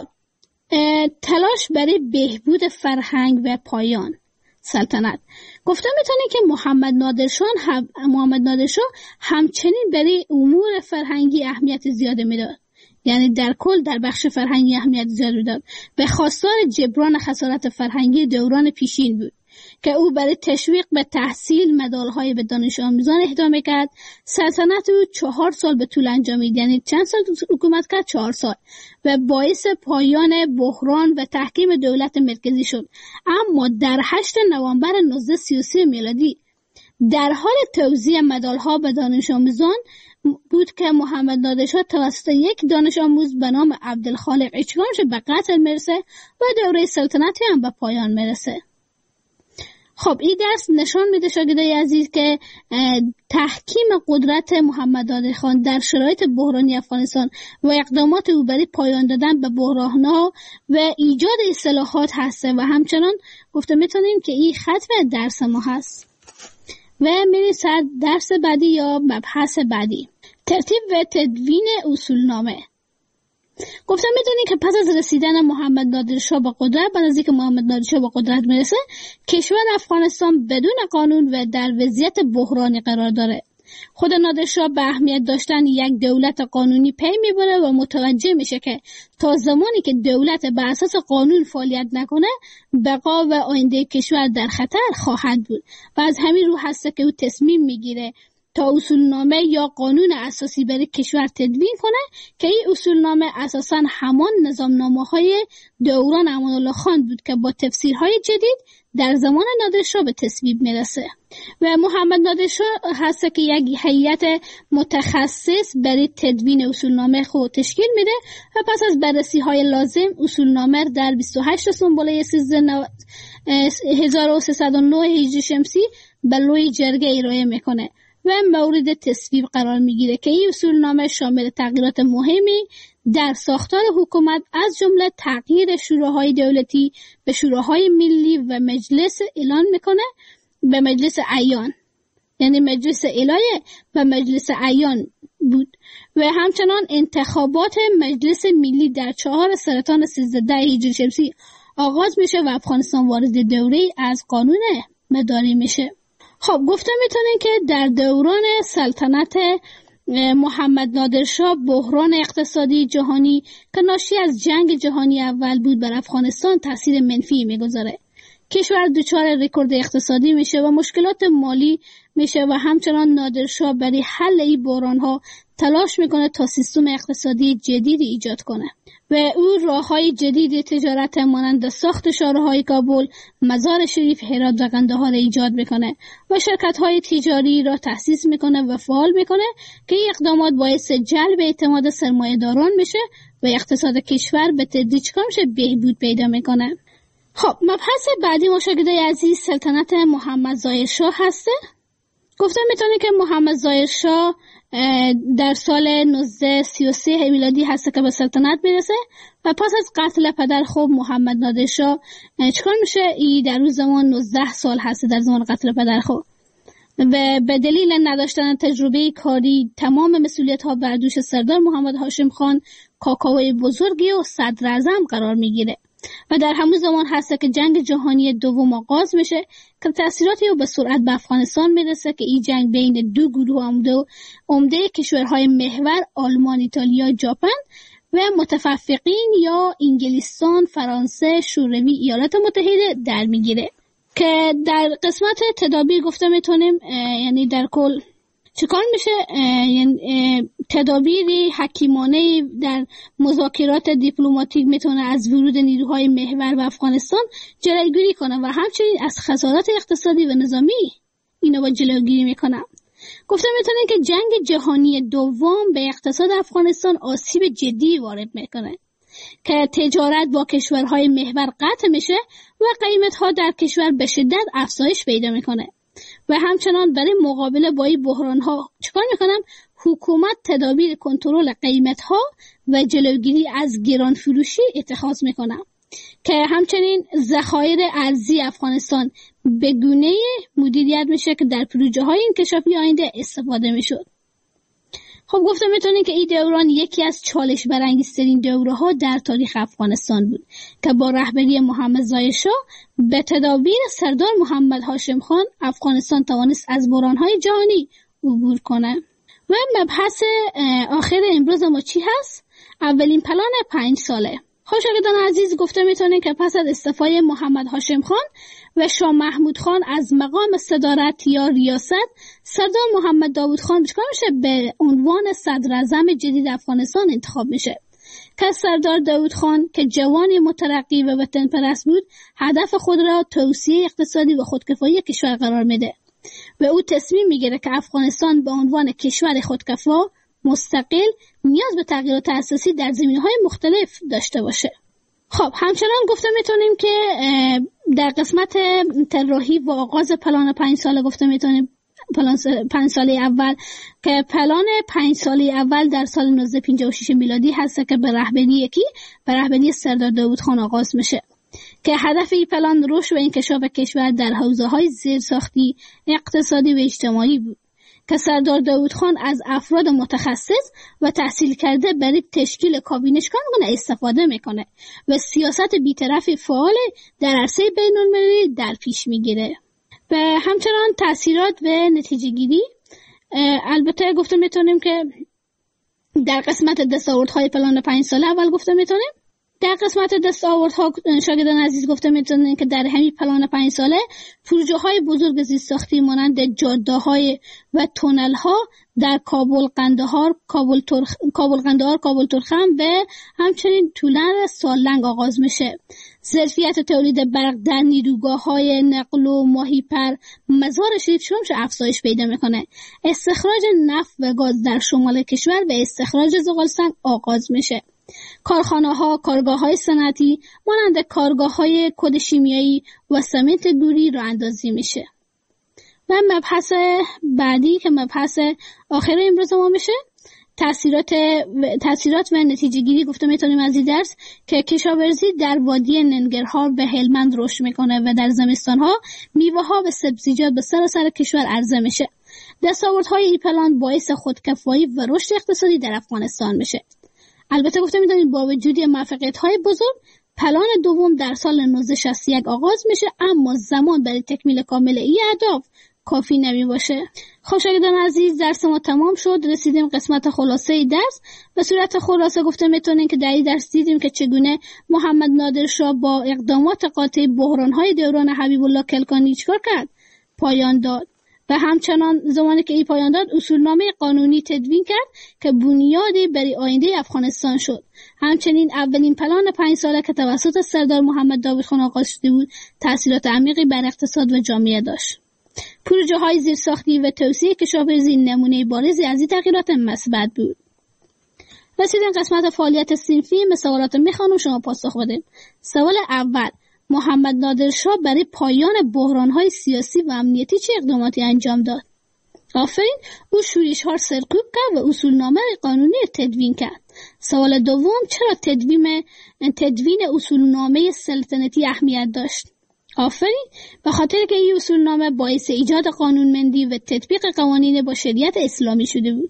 Speaker 3: تلاش برای بهبود فرهنگ و پایان سلطنت. گفته میتونه که محمد نادر شاه هم محمد نادر شاه همچنین برای امور فرهنگی اهمیت زیاده میداد. یعنی در کل در بخش فرهنگی اهمیت زیاد میداد. به خواستار جبران خسارت فرهنگی دوران پیشین بود که او برای تشویق به تحصیل مدالهای به دانش آموزان اهدا میکرد. سلطنت او چهار سال به طول انجامید، یعنی چند سال حکومت کرد؟ چهار سال و باعث پایان بحران و تحکیم دولت مرکزی شد. اما در هشتم نوامبر هزار و نهصد و سی و سه میلادی در حال توزیع مدالها به دانش آموزان بود که محمد نادر شاه توسط یک دانش آموز به نام عبدالخالق اچکامش به قتل میرسه و دوره سلطنتی هم به پایان میرسه. خب این درس نشان میده شاگردای عزیز که تحکیم قدرت محمد نادر خان در شرایط بحرانی افغانستان و اقدامات او برای پایان دادن به بحران‌ها و ایجاد اصلاحات هسته و همچنان گفته میتونیم که این ختم درس ما هست. و میریم سر درس بعدی یا مبحث بعدی. ترتیب و تدوین اصولنامه. گفتم میدونید که پس از رسیدن محمد نادر شاه به قدرت، بعد از اینکه محمد نادر شاه به قدرت میرسه، کشور افغانستان بدون قانون و در وضعیت بحرانی قرار داره. خود نادر شاه به اهمیت داشتن یک دولت قانونی پی میبره و متوجه میشه که تا زمانی که دولت بر اساس قانون فعالیت نکنه، بقا و آینده کشور در خطر خواهد بود و از همین رو هست که او تصمیم میگیره تا اصولنامه یا قانون اساسی برای کشور تدوین کنه که این اصولنامه اساساً همان نظامنامه‌های دوران امان الله خان بود که با تفسیرهای جدید در زمان نادر شاه به تصویب میرسه و محمد نادر شاه هست که یک هیئت متخصص برای تدوین اصولنامه خود تشکیل میده و پس از بررسی های لازم اصولنامه در بیست و هشت سنبله هزار و سیصد و نه هجری شمسی به لوی جرگه ارائه میکنه و مورد تصویب قرار میگیره که این اصولنامه شامل تغییرات مهمی در ساختار حکومت از جمله تغییر شوراهای دولتی به شوراهای ملی و مجلس اعلان میکنه به مجلس اعیان، یعنی مجلس الهه و مجلس اعیان بود و همچنان انتخابات مجلس ملی در چهار سرطان سیزده هجری شمسی آغاز میشه و افغانستان وارد دوره از قانون مداری میشه. خب گفته میتونین که در دوران سلطنت محمد نادر شاه بحران اقتصادی جهانی که ناشی از جنگ جهانی اول بود بر افغانستان تاثیر منفی میگذاره. کشور دچار رکورد اقتصادی میشه و مشکلات مالی میشه و همچنان نادر شاه برای حل این بحران ها تلاش میکنه تا سیستم اقتصادی جدید ایجاد کنه و او راههای جدید تجارت مانند ساخت شاهراهای کابل، مزار شریف، هرات و قندهار ایجاد میکنه و شرکت‌های تجاری را تأسیس میکنه و فعال میکنه که این اقدامات باعث جلب اعتماد سرمایه‌داران میشه و اقتصاد کشور به تدریج کامش بهبود پیدا میکنه. خب مبحث بعدی مشاهده عزیز سلطنت محمد ظاهر شاه هسته. گفتم میتونه که محمد ظاهر شاه در سال نوزده سی و سه میلادی هست که به سلطنت میرسه و پس از قتل پدر خوب محمد نادر شاه چکار میشه؟ ای در روز زمان نوزده سال هست در زمان قتل پدر خوب و به دلیل نداشتن تجربه کاری تمام مسئولیت ها بر دوش سردار محمد هاشم خان کاکاوی بزرگی و صدر اعظم قرار میگیره و در همون زمان هست که جنگ جهانی دوم آغاز میشه که تأثیراتی به سرعت به افغانستان میرسه که این جنگ بین دو گروه عمده عمده کشورهای محور آلمان، ایتالیا، ژاپن و متفقین یا انگلستان، فرانسه، شوروی، ایالات متحده در میگیره که در قسمت تدابیر گفته میتونیم یعنی در کل چیکار میشه؟ یعنی تدابیری حکیمانه در مذاکرات دیپلماتیک میتونه از ورود نیروهای محور به افغانستان جلوگیری کنه و همچنین از خسارات اقتصادی و نظامی اینا با جلوگیری میکنه. گفته میتونه که جنگ جهانی دوم به اقتصاد افغانستان آسیب جدی وارد میکنه که تجارت با کشورهای محور قطع میشه و قیمتها در کشور به شدت افزایش پیدا میکنه و همچنان برای مقابله با این بحران ها چیکار میکنم؟ حکومت تدابیر کنترل قیمت ها و جلوگیری از گران فروشی اتخاذ میکنه که همچنین ذخایر ارزی افغانستان به گونه مدیریت میشه که در پروژه های انکشافی آینده استفاده میشد. خب گفتم میتونین که این دوران یکی از چالش برانگیزترین دوره ها در تاریخ افغانستان بود که با رهبری محمد ظاهر شاه به تدابیر سردار محمد هاشم خان افغانستان توانست از بحران های جهانی عبور کنه. و مبحث آخر امروز ما چی هست؟ اولین پلان پنج ساله. خوشگدان عزیز گفته میتونین که پس از استعفای محمد هاشم خان و شاه محمود خان از مقام صدارت یا ریاست، سردار محمد داود خان چیکار میشه؟ به عنوان صدر اعظم جدید افغانستان انتخاب میشه که سردار داود خان که جوانی مترقی و وطن پرست بود هدف خود را توسعه اقتصادی و خودکفایی کشور قرار میده و او تصمیم میگیره که افغانستان به عنوان کشور خودکفا مستقل نیاز به تغییرات اساسی در زمینه‌های مختلف داشته باشه. خب همچنان گفته میتونیم که در قسمت طراحی و آغاز پلان پنج ساله گفته میتونیم پلان پنج ساله اول که پلان پنج ساله اول در سال نوزده پنجاه و شش میلادی هست که به رهبری یکی به رهبری سردار داود خان آغاز میشه که هدف این پلان رشد و انکشاف کشور در حوزه‌های زیرساختی، اقتصادی و اجتماعی بود که سردار داوود خان از افراد متخصص و تحصیل کرده برای تشکیل کابینشگان گونه استفاده میکنه و سیاست بی‌طرف فعال در عرصه بین‌المللی در پیش میگیره. و همچنان تاثیرات و نتیجه گیری، البته گفته میتونیم که در قسمت دستاوردهای پلان پنج ساله اول گفته میتونیم در قسمت دستاوردها شاگردان عزیز گفته میتونیم که در همین پلان پنج ساله پروژه های بزرگ زیرساختی مانند جاده های و تونل ها در کابل قندهار، کابل ترخ، کابل قندهار، کابل ترخم و همچنین طولن سالنگ آغاز میشه. ظرفیت تولید برق در نیروگاه های نقل و ماهیپر مزار شریف شمش افزایش پیدا میکنه. استخراج نفت و گاز در شمال کشور و استخراج زغالسنگ آغاز میشه. کارخانه ها، کارگاه های صنعتی مانند کارگاه های کد شیمیایی و سمنت گوری راه اندازی میشه. و مبحث بعدی که مبحث آخر امروز ما میشه تاثیرات تاثیرات و نتیجه گیری. گفته میتونیم از این درس که کشاورزی در وادی ننگرهار به هلمند رشد میکنه و در زمستان ها میوه ها و سبزیجات به سراسر کشور عرضه میشه. دستاوردهای این پلان باعث خودکفایی و رشد اقتصادی در افغانستان میشه. البته گفته میتونیم با وجود موفقیت های بزرگ پلان دوم در سال نوزده شصت و یک آغاز میشه، اما زمان برای تکمیل کامل این اهداف کافی نمی باشه. خب شاگردان عزیز، درس ما تمام شد. رسیدیم قسمت خلاصه درس. به صورت خلاصه گفته میتونیم که در این درس دیدیم که چگونه محمد نادر شاه با اقدامات قاطع بحران‌های دوران حبیب الله کلکانی چیکار کرد؟ پایان داد. و همچنان زمانی که این پایان داد اصولنامه قانونی تدوین کرد که بنیادی برای آینده افغانستان شد. همچنین اولین پلان پنج ساله که توسط سردار محمد داوود خان آغاز شده بود تأثیرات عمیقی بر اقتصاد و جامعه داشت. پروژه های زیرساختی و توسعه کشاورزی نمونه بارزی از این تغییرات مثبت بود. رسیدیم قسمت فعالیت صنفی. سوالات میخوانم شما پاسخ بدید. سوال اول: محمد نادر شاه برای پایان بحران‌های سیاسی و امنیتی چه اقداماتی انجام داد؟ آفرین، او شورش‌ها سرکوب کرد و اصولنامه قانونی تدوین کرد. سوال دوم: چرا تدوین تدوین اصولنامه سلطنتی اهمیت داشت؟ آفرین، به خاطر که این اصولنامه باعث ایجاد قانونمندی و تطبیق قوانین با شریعت اسلامی شده بود.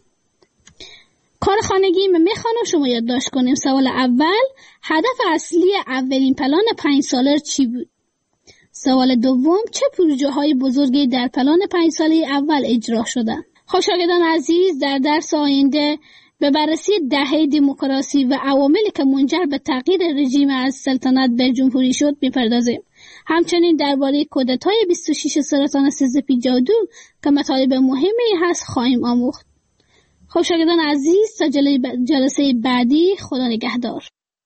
Speaker 3: کار خانگی من میخوانم شما یادداشت کنیم. سوال اول: هدف اصلی اولین پلان پنج ساله چی بود؟ سوال دوم: چه پروژه های بزرگی در پلان پنج ساله اول اجرا شدند؟ خب شاگردان عزیز، در درس آینده به بررسی دهه دموکراسی و عواملی که منجر به تغییر رژیم از سلطنت به جمهوری شد میپردازیم. همچنین درباره کودتای بیست و شش سرطان سیزده جادو که مطالب مهمی هست خواهیم آموخت. خب شاگردان عزیز، تا جلسه بعدی خدا نگهدار.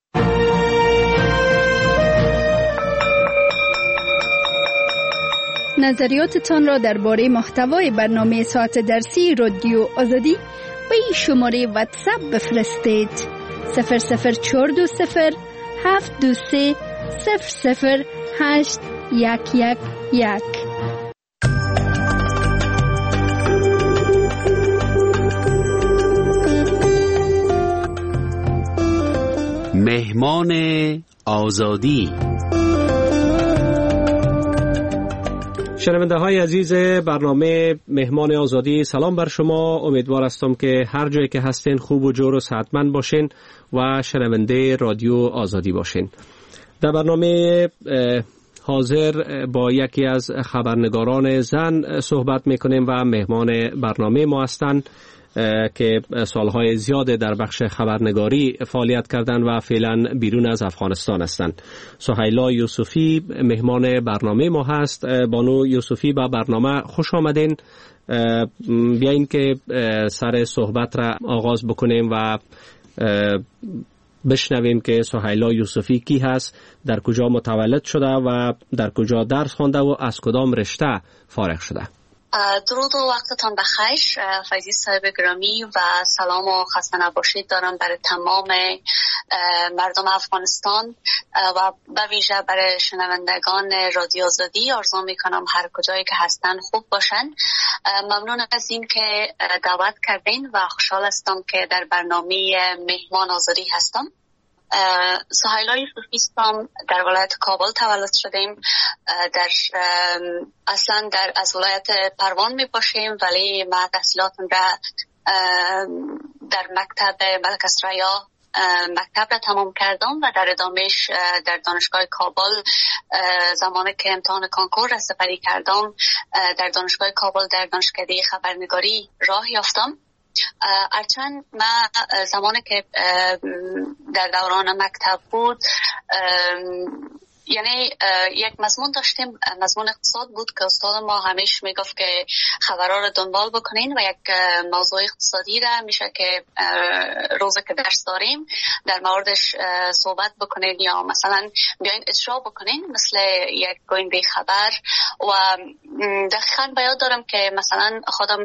Speaker 4: نظریاتتان را درباره محتوای برنامه ساعت درسی رادیو آزادی به این شماره واتساپ بفرستید: صفر صفر چهار دو صفر هفت دو سه صفر صفر هشت یک یک یک.
Speaker 5: مهمان آزادی.
Speaker 6: شنونده های عزیز برنامه مهمان آزادی، سلام بر شما. امیدوار هستم که هر جایی که هستین خوب و جور و صحتمند باشین و شنونده رادیو آزادی باشین. در برنامه حاضر با یکی از خبرنگاران زن صحبت میکنیم و مهمان برنامه ما هستند که سالهای زیاد در بخش خبرنگاری فعالیت کردند و فعلا بیرون از افغانستان هستند. سهیلا یوسفی مهمان برنامه ما هست. بانو یوسفی با برنامه خوش آمدین. بیاین که سر صحبت را آغاز بکنیم و بشنویم که سهیلا یوسفی کی هست، در کجا متولد شده و در کجا درس خوانده و از کدام رشته فارغ شده.
Speaker 7: درود و وقتتان بخیر فیضی صاحب گرامی و سلام و خسته نباشید دارم برای تمام مردم افغانستان و به ویژه برای شنوندگان رادیو آزادی. آرزو میکنم هر کجایی که هستن خوب باشن. ممنون از این که دعوت کردین و خوشحال هستم که در برنامه مهمان آزادی هستم. سهیلای صوفیستان در ولایت کابل تولد شدیم. در اصلا در از ولایت پروان می باشیم، ولی ما تحصیلاتم را در مکتب ملک اسریا مکتب را تمام کردم و در ادامهش در دانشگاه کابل زمانی که امتحان کنکور را سپری کردم در دانشگاه کابل در دانشکده خبرنگاری راه یافتم. هرچند ما زمانی که در دوران مکتب بود یعنی یک مضمون داشتیم، مضمون اقتصاد بود که استاد ما همیشه میگفت که خبرها رو دنبال بکنین و یک موضوع اقتصادی را میشه که روزی که درس داریم در موردش صحبت بکنین یا مثلا بیاین اجرا بکنین مثل یک گوینده خبر. و دقیقاً به یاد دارم که مثلا خودم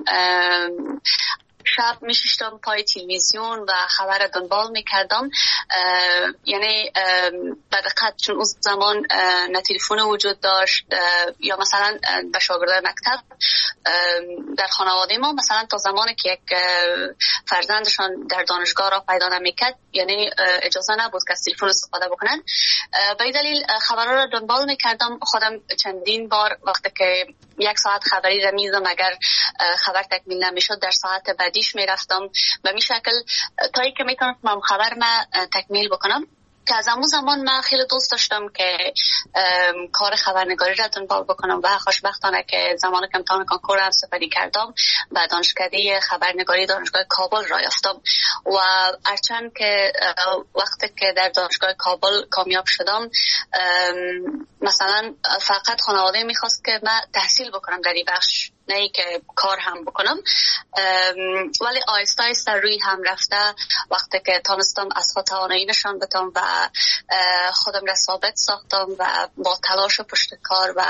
Speaker 7: شب میشیشتم پای تلویزیون و خبر دنبال میکردم. یعنی به دقت چون اون زمان نه تلفن وجود داشت یا مثلا به شاگردای مکتب در خانواده ما مثلا تا زمانی که یک فرزندشان در دانشگاه را پیدا نمیکرد یعنی اجازه نبود که از تلفن استفاده بکنن. به این دلیل خبرها را دنبال میکردم. خودم چندین بار وقتی که یک ساعت خبری را میزم اگر خبر تکمیل نمیشد در ساعت بعدیش میرفتم و می شکل تایی که میتونم خبر ما تکمیل بکنم. که از همون زمان من خیلی دوست داشتم که کار خبرنگاری را دنبال بکنم و خوشبختانه که زمانی که امتحان کنکور هم سپری کردم و دانشکده خبرنگاری دانشگاه کابل را یافتم. و هرچند که وقتی که در دانشگاه کابل کامیاب شدم مثلا فقط خانواده میخواست که من تحصیل بکنم در این بخش، نه ای که کار هم بکنم. ولی آیسته آیسته روی هم رفته وقتی که تانستم از خود توانایی نشان بدم و خودم را ثابت ساختم و با تلاش و پشت کار و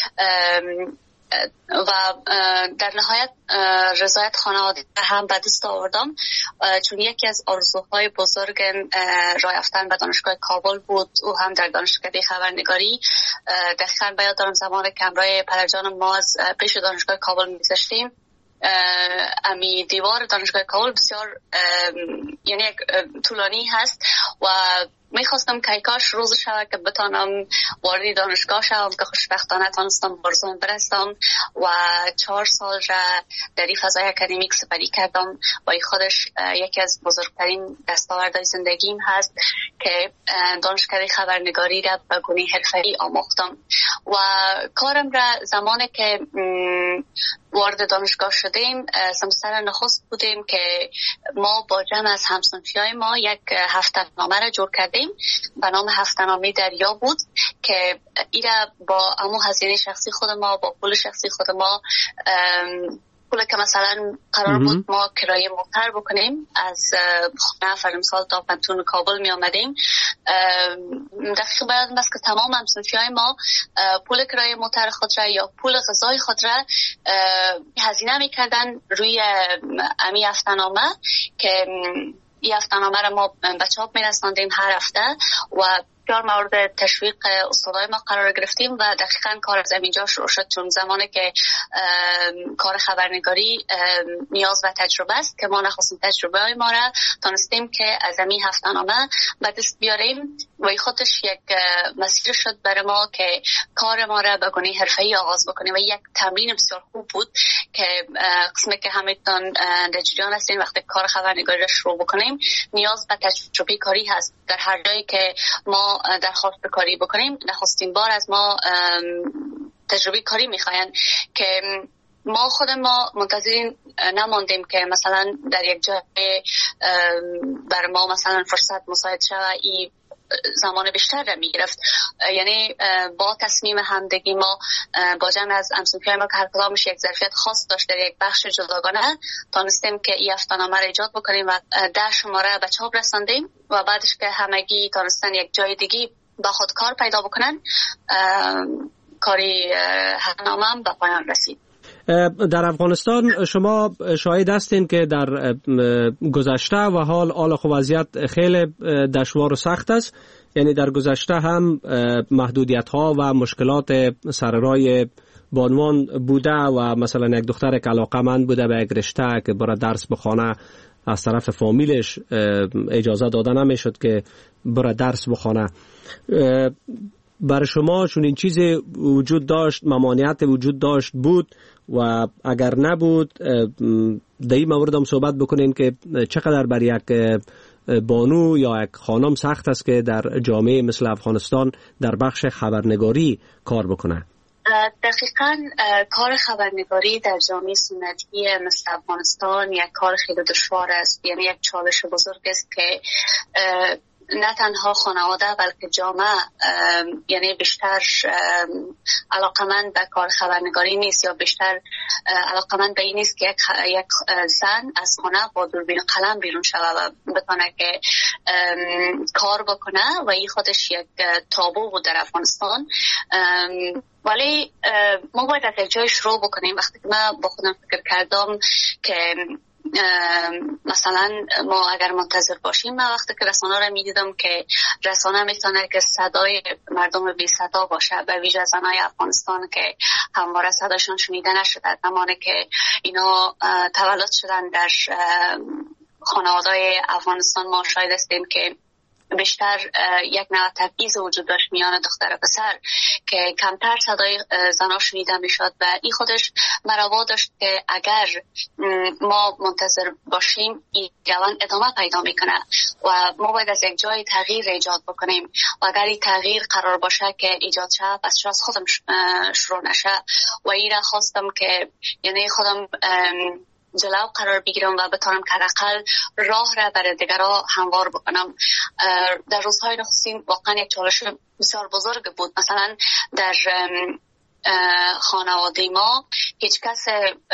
Speaker 7: و در نهایت رضایت خانواده هم به دست آوردم، چون یکی از آرزوهای بزرگ راه یافتن به دانشگاه کابل بود. او هم در دانشکده خبرنگاری. دقیقاً به یاد دارم زمانی که همراه پدرجانم ما از پیش دانشگاه کابل می‌گذشتیم، امی دیوار دانشگاه کابل بسیار یعنی یک طولانی هست و میخواستم که کاش روز شود که بتانم وارد دانشگاه شوم که خوشبختانه تانستم برزون برستم و چهار سال را در این فضای اکادمیک سپری کردم و این خودش یکی از بزرگترین دستاوردهای زندگیم هست که دانشکده خبرنگاری را به گونه حرفه‌ای آموختم. و کارم را زمانی که وارد دانشگاه شدیم سمستر نخست بودیم که ما با جمع از همصنفیای ما یک هفته‌نامه را جور کردیم به نام هفته‌نامه دریا بود که ایرا با امو هزینه شخصی خود ما با پول شخصی خود ما پول که مثلا قرار بود ما کرایه موتر بکنیم از خونه فرمسال تا پنتون کابل می آمدیم. دقیق باید است که تمام همصنفی های ما پول کرایه موتر خود را یا پول غذای خود را هزینه می کردن روی امی هفته‌نامه که این هفته‌نامه را ما به چاپ می رساندیم هر هفته و بسیار مورد تشویق استادای ما قرار گرفتیم و دقیقاً کار از اینجا شروع شد، چون زمانی که کار خبرنگاری نیاز و تجربه است که ما نخواستیم تجربه های ما را تانستیم که از این هفته‌نامه به دست بیاریم و این خودش یک مسیر شد برای ما که کار ما را به گونه حرفه‌ای آغاز بکنیم و یک تمرین بسیار خوب بود که قسمی که همتون در جریان هستین وقتی کار خبرنگاری را شروع بکنیم نیاز به تجربه کاری هست. در هر جایی که ما درخواست کاری بکنیم نخستین بار از ما تجربه کاری میخواین که ما خود ما منتظرین نماندیم که مثلا در یک جای بر ما مثلا فرصت مساعد شود ای زمان بیشتر را می گرفت. یعنی با تصمیم همدگی ما با جمع از همصنفیای ما که هر کدامش یک ظرفیت خاص داشت در یک بخش جداگانه تانستیم که این هفته‌نامه را ایجاد بکنیم و ده شماره به چاپ رساندیم و بعدش که همگی تانستن یک جای دیگه با خود کار پیدا بکنن کاری هفته‌نامه هم به پایان رسید.
Speaker 6: در افغانستان شما شاهد هستین که در گذشته و حال حال خو وضعیت خیلی دشوار و سخت است. یعنی در گذشته هم محدودیت ها و مشکلات سر راه بانوان بوده و مثلا یک دختر که علاقمند بوده به یک رشته که برای درس بخونه از طرف فامیلش اجازه داده نمیشد که بره درس بخونه. برای شما چون این چیز وجود داشت، ممانعت وجود داشت بود و اگر نبود در این مورد هم صحبت بکنین که چقدر بر یک بانو یا یک خانم سخت است که در جامعه مثل افغانستان در بخش خبرنگاری کار بکنه؟
Speaker 7: دقیقاً کار خبرنگاری در جامعه سنتی مثل افغانستان یک کار خیلی دشوار است، یعنی یک چالش بزرگ است که نه تنها خانواده بلکه جامعه یعنی بیشتر علاقمند به کار خبرنگاری نیست یا بیشتر علاقمند به این نیست که یک, یک زن از خانه با دوربین قلم بیرون شود و بتونه که کار بکنه و این خودش یک تابو بود در افغانستان. ولی ما باید از یک جای شروع بکنیم. وقتی که من با خودم فکر کردم که مثلا ما اگر منتظر باشیم، من وقتی که رسانه را میدیدم که رسانه میتونه که صدای مردم بی صدا باشه، به ویژه زنای افغانستان که همواره صداشون شنیده نشده، زمانی که اینا تولد شدن در خانواده‌های افغانستان ما شاهد هستیم که بیشتر یک نوع تبعیض وجود داشت میان دختر و پسر که کمتر صدای زنا شنیده میشد و این خودش مروا داشت که اگر ما منتظر باشیم این روند ادامه پیدا میکنه و ما باید از یک جای تغییر ایجاد بکنیم و اگر این تغییر قرار باشه که ایجاد شه پس شاید خودم شروع نشه و این را خواستم که یعنی خودم جلو قرار بگیرم و بتونم که حداقل راه را برای دیگرها هموار بکنم. در روزهای نخستین واقعا یک چالش بسیار بزرگ بود. مثلا در خانواده ما هیچ کس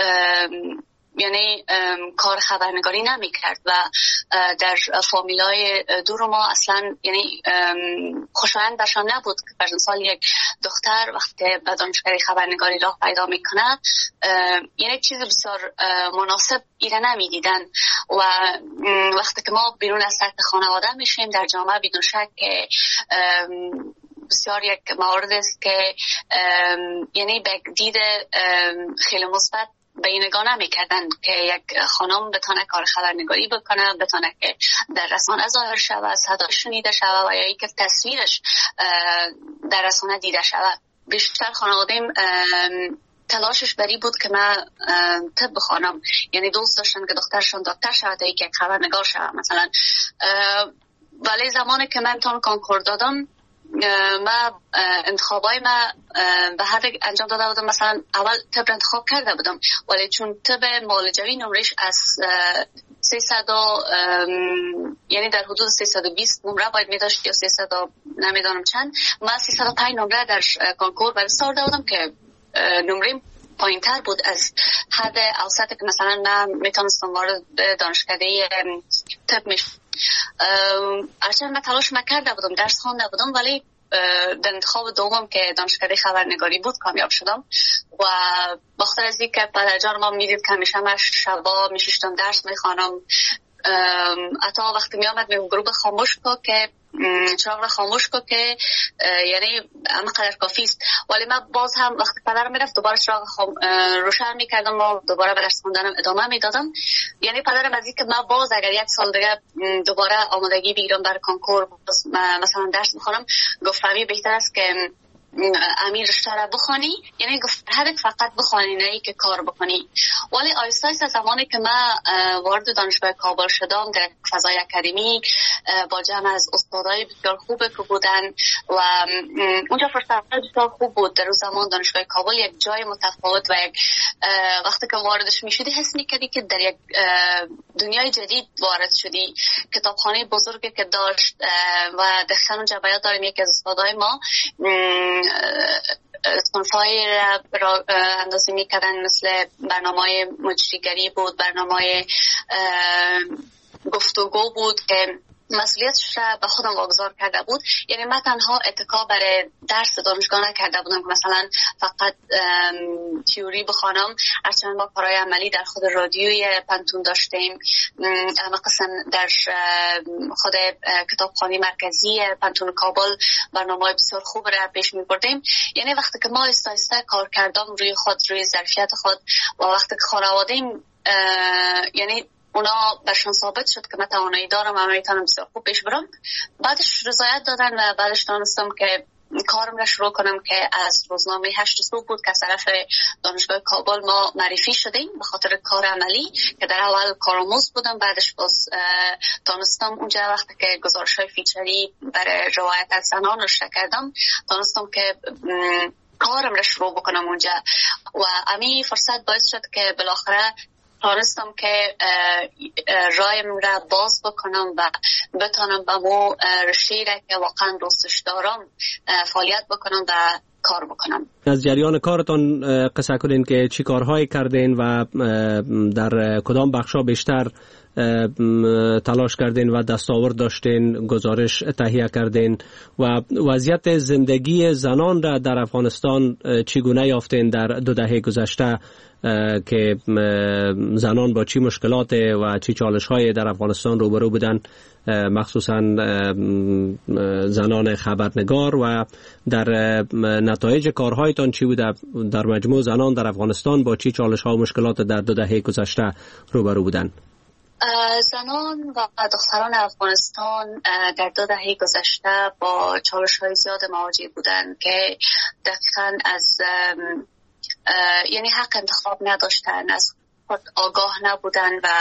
Speaker 7: یعنی کار خبرنگاری نمی کرد و در فامیلای دور ما اصلا یعنی خوشایند برشان نبود که بر مثال یک دختر وقتی به دانشکده خبرنگاری راه پیدا میکنه یعنی چیز بسیار مناسب ایره نمی دیدن و وقتی که ما بیرون از سطح خانواده میشیم در جامعه بدون شک که بسیار یک مورد است که یعنی به دید خیلی مثبت به این نگاه نمی‌کردن که یک خانم بتونه کار خبرنگاری بکنه، بتونه که در رسانه ظاهر شود، صداش شنیده شود و یا اینکه تصویرش در رسانه دیده شود. بیشتر خانواده‌ام تلاشش بری بود که من طب بخوانم، یعنی دوست داشتن که دخترشون دکتر شود یا که خبرنگار شود مثلا. ولی زمانی که من تون کنکور دادم ما انتخابای ما به حد انجام داده بودم، مثلا اول طب انتخاب کرده بودم ولی چون طب معالجوی نمرش از سیصد یعنی در حدود سیصد و بیست نمره باید می داشت یا سیصد نمیدانم چند، من سیصد و پنج نمره در کنکور برای سارده بودم که نمره پایین تر بود از حد اوسطی که مثلا من میتونستم وارد دانشکده طب میشم. ارچند من تلاش نکرده بودم، درس خوانده بودم ولی در انتخاب دوم که دانشکده خبرنگاری بود کامیاب شدم و بخاطر از اینکه پدرجان ما میدید که همیشه من شبا میشیشتم درس میخوانم، حتی وقتی میامد میگم گروه خاموش کو که چراغ را خاموش کو که یعنی اما قدر کافی است، ولی من باز هم وقتی پدرم میرفت دوباره چراغ خام... روشن میکردم و دوباره به درس خوندنم ادامه میدادم. یعنی پدرم از اینکه من باز اگر یک سال دیگه دوباره آمادگی بگیرم برای کنکور مثلا درس بخونم گفت فهمی بهتر است که امیر رشته را بخوانی، یعنی گفت هدف فقط بخوانی نه که کار بکنی. ولی آیسته آیسته زمانی که من وارد دانشگاه کابل شدم در فضای اکادمیک با جمع از استادای بسیار خوبه که بودن و اونجا فرصت بسیار خوب بود. در اون زمان دانشگاه کابل یک جای متفاوت و یک وقتی که واردش میشدی حس میکردی که در یک دنیای جدید وارد شدی. کتابخانه بزرگی که داشت و دختران اونجا بیاد داریم یکی از استادای ما صنفای را اندازی می کردن، مثل برنامه مجریگری بود، برنامه گفتگو بود که مسئولیتش را به خودم واگذار کرده بود. یعنی من تنها اتکا برای درس دانشگاه نکرده بودم که مثلا فقط تیوری بخوانم، هرچند ما کارهای عملی در خود رادیوی پنتون داشتیم، مخصوصا در خود کتابخانه مرکزی پنتون کابل برنامه بسیار خوب را پیش می بردیم. یعنی وقتی که ما آهسته آهسته کار کردم روی خود، روی ظرفیت خود و وقتی که خانواده‌ام یعنی اونا برشان ثابت شد که من توانایی دارم و میتونم بسیار خوب پیش برم. بعدش رضایت دادن و بعدش دانستم که کارم را شروع کنم که از روزنامه هشت صبح بود که از طرف دانشگاه کابل ما معرفی شدیم به خاطر کار عملی که در اول کارآموز بودم. بعدش باز دانستم اونجا وقتی که گزارش‌های فیچری برای روایت از زنان نشر کردم دانستم که کارم را شروع بکنم اونجا و امی فرصت باعث شد که بالاخره تانستم که رایم را باز بکنم و بتانم به مو رشته‌ای را که واقعا دوستش دارم فعالیت بکنم و کار بکنم.
Speaker 6: از جریان کارتان قصه کنین که چی کارهایی کردین و در کدام بخشا بیشتر تلاش کردین و دستاورد داشتین، گزارش تهیه کردین و وضعیت زندگی زنان را در افغانستان چگونه یافتین در دو دهه گذشته که زنان با چی مشکلات و چی چالش‌های در افغانستان روبرو بودن، مخصوصا زنان خبرنگار، و در نتایج کارهایتان چی بوده؟ در مجموع زنان در افغانستان با چی چالش‌ها و مشکلات در دو دهه گذشته روبرو بودن؟
Speaker 7: زنان و دختران افغانستان در دو دهه گذشته با چالش‌های زیاد مواجه بودند که دقیقاً از یعنی حق انتخاب نداشتن، از خود آگاه نبودن و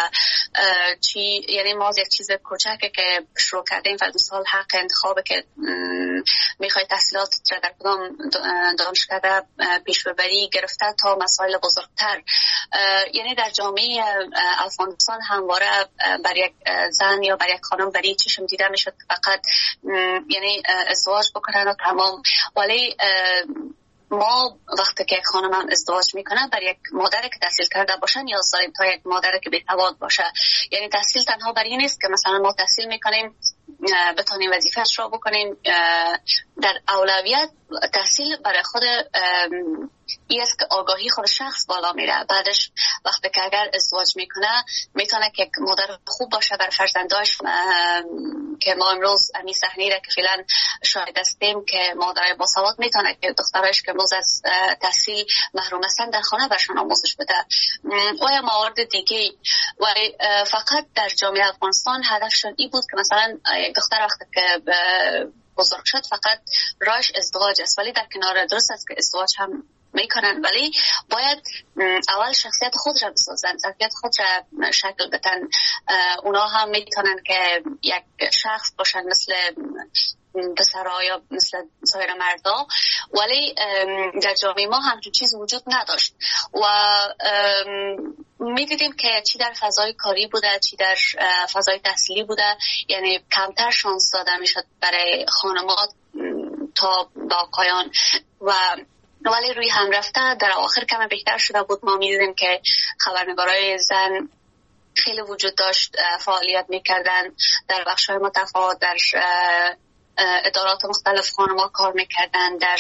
Speaker 7: چی یعنی ما یک چیز کوچکه که شروع کردیم و دو سال حق انتخابه که میخوای تحصیلات را در کدام دانشکده پیش ببری گرفته تا مسائل بزرگتر. یعنی در جامعه افغانستان همواره بر یک زن یا بر یک خانم بری چشم دیده میشد فقط یعنی ازدواج بکنن و تمام، ولی ما وقتی که خانم هم ازدواج میکنه بر یک مادر که تحصیل کرده باشن یا ظالم تا یک مادر که بی‌سواد باشه. یعنی تحصیل تنها بر این نیست که مثلا ما تحصیل میکنیم بتونیم وظیفه‌اش را بکنیم، در اولویت تحصیل برای خود این است که آگاهی خود شخص بالا میره. بعدش وقتی که اگر ازدواج میکنه میتونه که مادر خوب باشه برای فرزنداش، که ما امروز امی صحنه را که فعلا شاهد هستیم که مادرای باسواد میتونه که دخترایش که امروز از تحصیل محروم هستن در خانه برشان آموزش بده و یا موارد دیگه. و فقط در جامعه افغانستان هدفشون این بود که مثلا یک دختر وقتی که بزرگ شد فقط راهش ازدواج است، ولی در کنار درست است که ازدواج هم میکنن، ولی باید اول شخصیت خود را بسازن، ظرفیت خود را شکل بدن. اونا هم میتونن که یک شخص باشن مثل پسرها یا مثل سایر مردا، ولی در جامعه ما همچون چیز وجود نداشت و میدیدیم که چی در فضای کاری بوده چی در فضای تحصیلی بوده، یعنی کمتر شانس داده میشد برای خانمات تا با آقایان و ولی روی هم رفته در آخر کم بهتر شده بود. ما میدیدیم که خبرنگارای زن خیلی وجود داشت، فعالیت میکردن در بخش‌های متفاوت، در ادارات مختلف خانم‌ها کار میکردن، در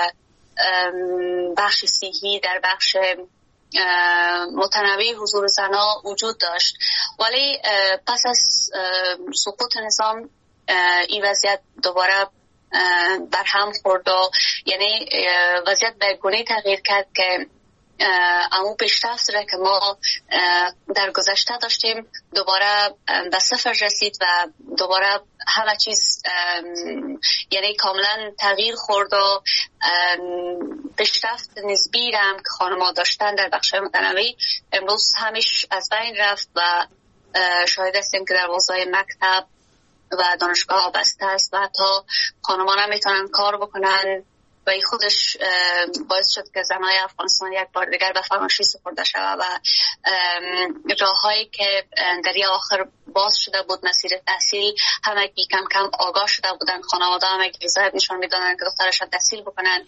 Speaker 7: بخش صحی، در بخش متنوع حضور زنها وجود داشت. ولی پس از سقوط نظام این وضعیت دوباره برهم خورد و یعنی وضعیت به گونه تغییر کرد که اما پیشرفت را که ما در گذشته داشتیم دوباره به صفر رسید و دوباره همه چیز یعنی کاملا تغییر خورد و پیشرفت نسبی را هم که خانم‌ها داشتن در بخش‌های متنوع امروز همیش از بین رفت و شاهد هستیم که در حوزه مکتب و دانشگاه بسته است و حتی خانمان هم میتونن کار بکنن و این خودش باعث شد که زنای افغانستان یک بار دیگر به فراموشی سپرده شود و راههایی که در این آخر باز شده بود مسیر تحصیل همه کم کم آگاه شده بودن، خانواده همه رضایت نشان میدادن که دخترشان تحصیل بکنن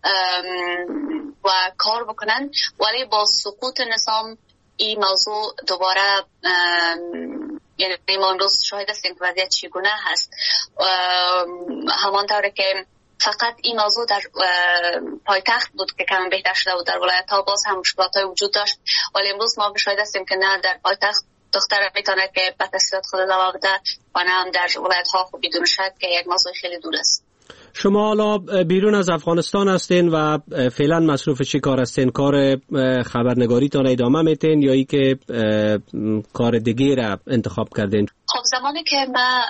Speaker 7: و کار بکنن، ولی با سقوط نظام این موضوع دوباره یعنی ما امروز شاهد هستیم که وضعیت چگونه هست. همانطور که فقط این موضوع در پایتخت بود که کم بهتر شده بود، در ولایت ها باز هم مشکلات‌های وجود داشت، ولی امروز ما شاهد هستیم که نه در پایتخت دختر میتونه که به تحصیلات خود ادامه بده و نه هم در ولایت ها خب بدون شک که یک موضوع خیلی دور است.
Speaker 6: شما حالا بیرون از افغانستان هستین و فعلا مصروف چی کار هستین؟ کار خبرنگاری تان ادامه میتین یا ای که کار دیگه را انتخاب کردین؟
Speaker 7: خب زمانی که من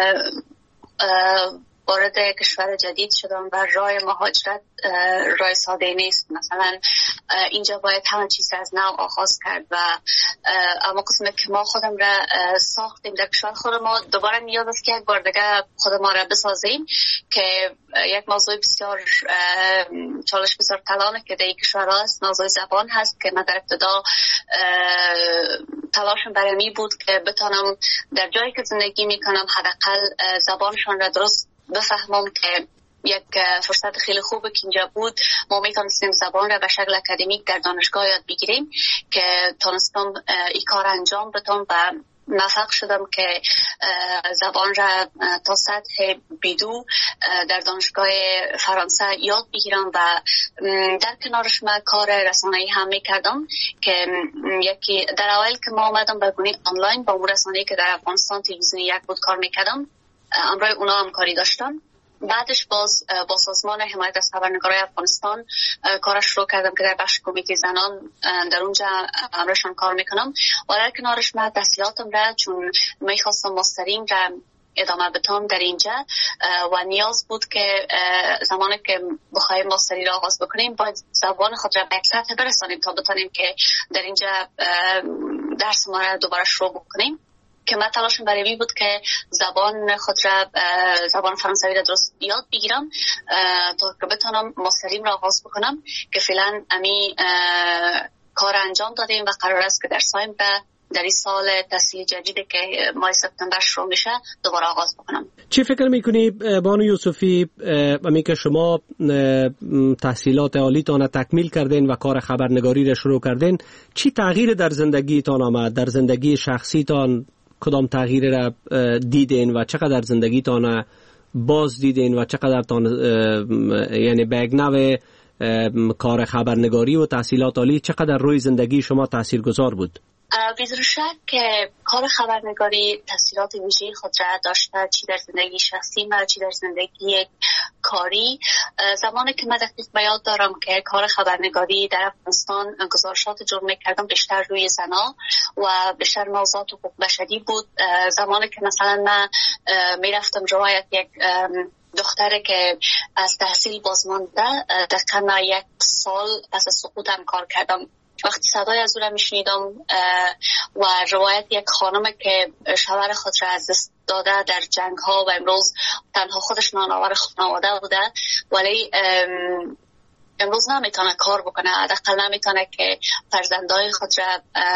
Speaker 7: وارد کشور جدید شدم و راه مهاجرت راه ساده نیست. مثلا اینجا باید همه چیز از نو آغاز کرد و اما قسمت که ما خودم را ساختیم در کشور خود ما دوباره نیاز است که یک بار دیگه خود ما را بسازیم که یک موضوع بسیار چالش بسیار طلانه که در این کشور هست. موضوع زبان هست که من در ابتدا تلاشم برای می بود که بتانم در جایی که زندگی می کنم حداقل زبانشان را درست بفهمم که یک فرصت خیلی خوبه که اینجا بود ما میتونستیم زبان را به شکل اکادمیک در دانشگاه یاد بگیریم که تونستم این کار انجام بدم و موفق شدم که زبان را تا سطح بیدو در دانشگاه فرانسه یاد بگیرم و در کنارش من کار رسانه‌ای هم میکردم که یکی در اول که ما آمدم به گونه آنلاین با اون رسانه‌ای که در افغانستان تلویزیون یک بود کار میکردم امروز اونا هم کاری داشتم. بعدش باز با سازمان حمایت از خبرنگارای افغانستان کارش شروع کردم که در بخش کمیته زنان در اونجا امروزشان کار میکنم و در کنارش من تحصیلاتم را چون میخواستم ماستریم را ادامه بدم در اینجا و نیاز بود که زمانی که بخوایم ماستری را آغاز بکنیم باید زبان خود را به یک سطح برسانیم تا بتانیم که در اینجا درس ما را دوباره شروع بکنیم. که من تلاشم برای می بود که زبان خود را زبان فرانسوی را درست یاد بگیرم تا که بتونم ماستریم را آغاز بکنم که فعلا امی کار انجام دادیم و قرار است که در سایمبر در این سال تحصیل جدیدی که ماه سپتامبر شروع میشه دوباره آغاز بکنم.
Speaker 6: چی فکر میکنی بانو یوسفی امی که شما تحصیلات عالیتان تکمیل کردین و کار خبرنگاری را شروع کردین چی تغییر در زندگیتان آمد؟ در زندگی شخصیتان کدام تغییر را دیدین و چقدر زندگیتان باز دیدین و چقدر تان یعنی به یک نوع کار خبرنگاری و تحصیلات عالی چقدر روی زندگی شما تاثیرگذار بود؟
Speaker 7: بدون شک که کار خبرنگاری تاثیرات ویژه‌ای خود را داشته، چی در زندگی شخصی و چی در زندگی کاری. زمانی که من دقیق به یاد دارم که کار خبرنگاری در افغانستان گزارشات جمع می‌کردم بیشتر روی زنا و بیشتر موضوعات حقوق بشری بود. زمانی که مثلا من میرفتم روایت یک دختره که از تحصیل بازمانده دقیقا یک سال پس از سقوطم کار کردم. وقتی صدای از او را میشنیدم و روایت یک خانم که شوهر خود را از دست داده در جنگ ها و امروز تنها خودش نانآور خانواده بوده ولی امروز نمیتونه کار بکنه، حداقل نمیتونه که فرزندای خود را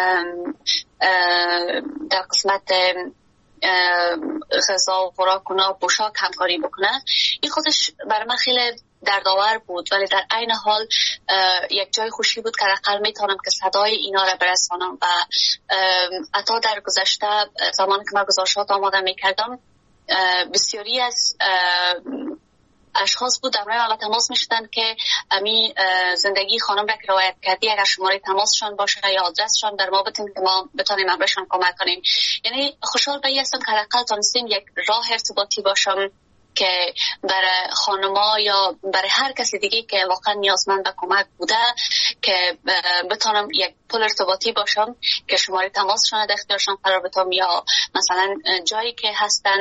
Speaker 7: در قسمت غذا و خوراک و پوشاک همکاری بکنه. این خودش برای من خیلی دردآور بود ولی در عین حال یک جای خوشی بود که حداقل میتونم که صدای اینا را برسانم و حتی در گذشته زمانی که من گزارشات آماده میکردم بسیاری از اشخاص بود در من تماس میشدن که امی زندگی خانم را که روایت کردی اگر شماره تماسشان باشه یا آدرسشان در ما بتیم که ما بتونیم امرشان کمک کنیم. یعنی خوشحال به این هستم که حداقل تونستیم یک راه ارتباطی باشم که برای خانما یا برای هر کسی دیگه که واقعا نیازمند به کمک بوده که بتونم یک پل ارتباطی باشم که شماره تماسشان در اختیارشان قرار بدم یا مثلا جایی که هستن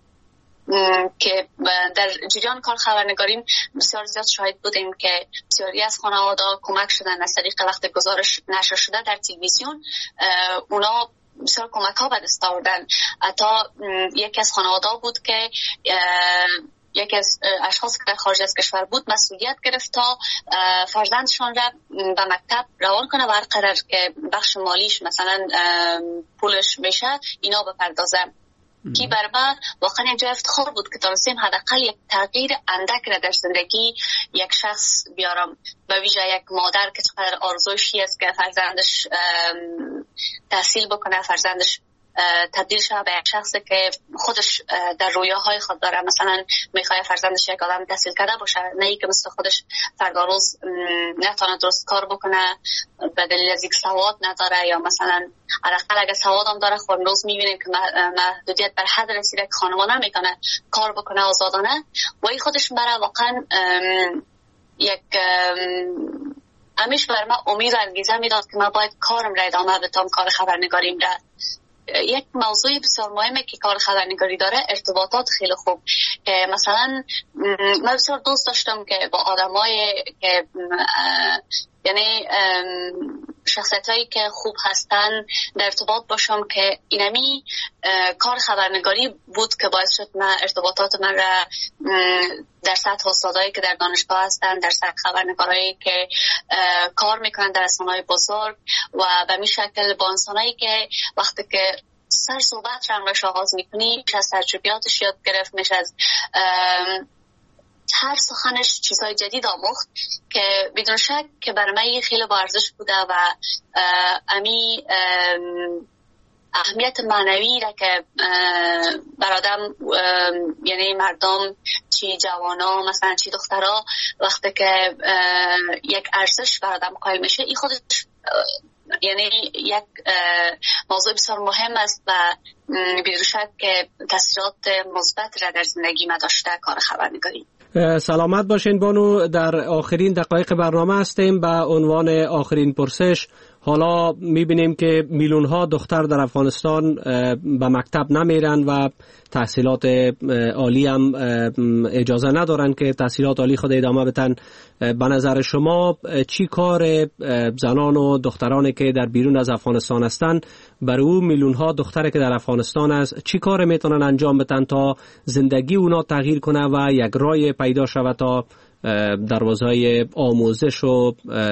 Speaker 7: که در جریان کار خبرنگاریم بسیار زیاد شاهد بودیم که بسیاری از خانواده کمک شدن از طریق وقت گزارش نشر شده در تلویزیون اونا بسیار کمک ها به دست آوردن. حتی یکی از خانواده بود که یکی از اشخاص که در خارج از کشور بود مسئولیت گرفت تا فرزندشان را به مکتب روان کنه و هر قرار که بخش مالیش مثلا پولش میشه اینا بپردازه که برای من واقعا یک جای افتخار بود که تونستیم حداقل یک تغییر اندک را در زندگی یک شخص بیارم. به ویژه یک مادر که چقدر آرزویشی است که فرزندش تحصیل بکنه، فرزندش تبدیل شود به یک شخصی که خودش در رویاهای خود داره، مثلا میخواد فرزندش یک آدم تحصیل کرده باشه، نه ای که مثل خودش فردا روز نتونه درست کار بکنه به دلیل از یک سواد نداره، یا مثلا حداقل اگه سواد هم داره خود روز میبینیم که محدودیت بر حد رسیده که خانواده میکنه کار بکنه آزادانه، و این خودش برای واقعا یک همیشه بر من امید و انگیزه میداد که من باید کارم را ادامه بدم، کار خبرنگاریم را. یک موضوع بسیار مهمه که کار خبرنگاری داره ارتباطات خیلی خوب. مثلا من بسیار دوست داشتم که با آدمای که یعنی شخصیت هایی که خوب هستن در ارتباط باشم، که اینمی کار خبرنگاری بود که باعث شد من ارتباطات من را در سطح استادایی که در دانشگاه هستن، در سطح خبرنگارایی که کار میکنن در رسانه‌های بزرگ، و به این شکل با انسانایی که وقتی که سر صحبت را همراهش آغاز میکنی میشه از تجربیاتش یاد گرفت، میشه از هر سخنش چیزهای جدید آموخت که بدون شک که برای من خیلی با ارزش بوده و امی اهمیت معنوی را که برادم یعنی مردم چی جوانا مثلا چی دخترها وقتی که یک ارزش برادم قائل میشه، این خودش یعنی یک موضوع بسیار مهم است و بدون شک که تاثیرات مثبت را در زندگی ما داشته کار خبرنگاری.
Speaker 6: سلامت باشین بانو، در آخرین دقایق برنامه هستیم. به عنوان آخرین پرسش، حالا میبینیم که میلیون ها دختر در افغانستان به مکتب نمیرن و تحصیلات عالی هم اجازه ندارن که تحصیلات عالی خود ادامه بدن. به نظر شما چی کار زنان و دخترانی که در بیرون از افغانستان هستن برای او میلیون ها دختری که در افغانستان است چی کار میتونن انجام بدن تا زندگی اونا تغییر کنه و یک راه پیدا شود تا دروازهای آموزش و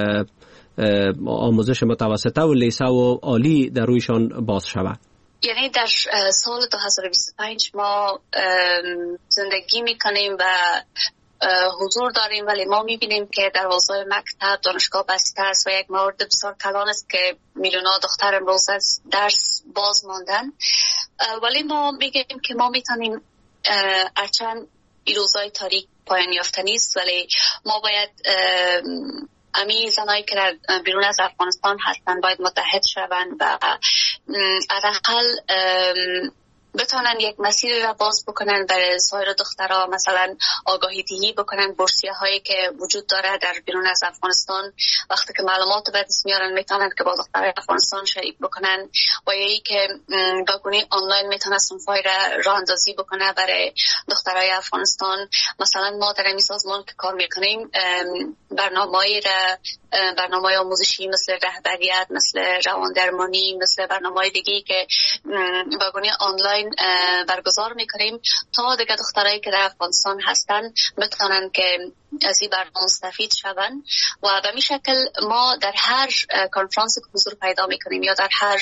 Speaker 6: آموزش متوسطه و لیسه و عالی در رویشان باز شود؟
Speaker 7: یعنی در سال دو هزار و بیست و پنج ما زندگی میکنیم و حضور داریم، ولی ما میبینیم که دروازه مکتب دانشگاه بسته است و یک مورد بسیار کلان است که میلیون‌ها دختر امروز از درس باز ماندن. ولی ما میگیم که ما میتونیم، هرچند این روزهای تاریک پایان یافتنی است، ولی ما باید امی زنایی که در بیرون از افغانستان هستن باید متحد شوند و حداقل بتونن یک مسیر را باز بکنن برای سایر دخترها، مثلا آگاهی دهی بکنن بورسیه هایی که وجود داره در بیرون از افغانستان، وقتی که معلومات به دست میارن میتونن که با دخترای افغانستان شریک بکنن، و یکی که با گونه آنلاین میتونن صنفای را راه اندازی بکنه برای دخترای افغانستان. مثلا ما در این سازمان که کار میکنیم برنامه‌ای را برنامه آموزشی مثل رهبریت، مثل رواندرمانی، مثل برنامه‌های دیگه‌ای که با گونه آنلاین برگزار میکنیم تا دیگه دخترایی که در افغانستان هستن بتونن که از این برنامه مستفید شون. و به این شکل ما در هر کنفرانس که حضور پیدا میکنیم یا در هر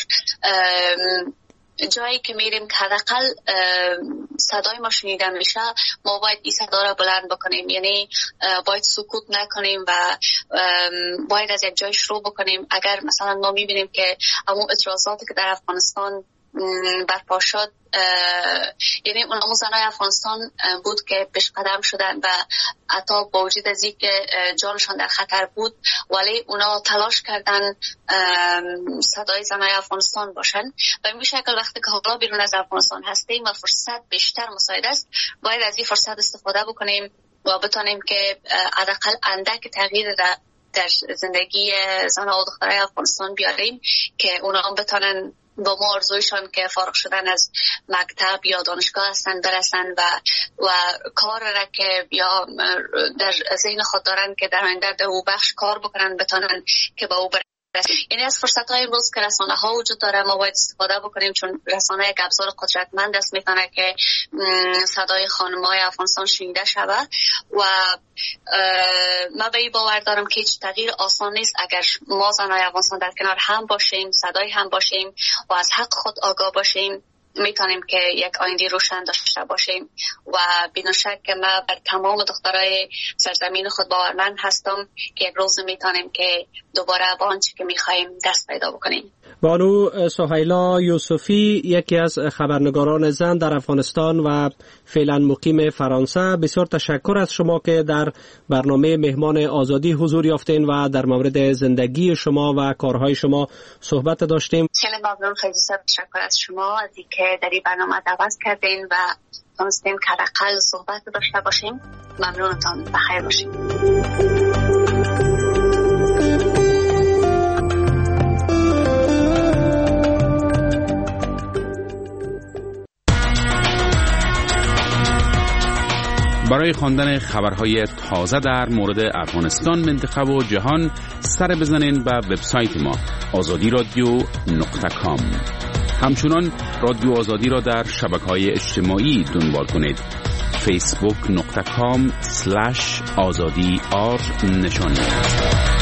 Speaker 7: جایی که میریم که حداقل صدای ما شنیده میشه، ما باید این صدا را بلند بکنیم، یعنی باید سکوت نکنیم و باید از یک جای شروع بکنیم. اگر مثلا ما میبینیم که همون اعتراضاتی که در افغانستان برپا شد، یعنی اون همون زنای افغانستان بود که پیش قدم شدن و حتی با وجود از این که جانشان در خطر بود ولی اونا تلاش کردن صدای زنای افغانستان باشن. و این شکل وقتی که حالا بیرون از افغانستان هستیم و فرصت بیشتر مساعد است، باید از این فرصت استفاده بکنیم و بتونیم که حداقل اندک تغییر در زندگی زنها و دخترای افغانستان بیاریم که اونا هم بتونن با ما آرزویشان که فارغ شدن از مکتب یا دانشگاه هستن برسن و و کار را که یا در ذهن خود دارن که در آینده در او بخش کار بکنن بتونن که با او برسن. یعنی از فرصت‌های امروز که رسانه ها وجود داره ما باید استفاده بکنیم، چون رسانه یک ابزار قدرتمند است، میتونه که صدای خانم‌های افغانستان شنیده شود. و ما به این باور دارم که هیچ تغییر آسان نیست اگر ما زنای افغانستان در کنار هم باشیم، صدای هم باشیم و از حق خود آگاه باشیم، میتونیم که یک آینده روشن داشته باشیم. و بدون شک که ما بر تمام دخترای سرزمین خود باورمند هستم که یک روز میتونیم که دوباره با آنچه که میخوایم دست پیدا بکنیم.
Speaker 6: بانو سهیلا یوسفی، یکی از خبرنگاران زن در افغانستان و فعلا مقیم فرانسه، بسیار تشکر از شما که در برنامه مهمان آزادی حضور یافتین و در مورد زندگی شما و کارهای شما صحبت داشتیم.
Speaker 7: خیلی ممنون، خیلی تشکر از شما از اینکه در این برنامه دعوت کردین و تونستیم که حداقل صحبت داشته باشیم. ممنونتان، بخیر باشیم.
Speaker 8: برای خواندن خبرهای تازه در مورد افغانستان، منطقه و جهان سر بزنین به وبسایت ما آزادی رادیو نقطه کام. همچنان رادیو آزادی را در شبکه‌های اجتماعی دنبال کنید. فیسبوک نقطه کام سلش آزادی آر نشان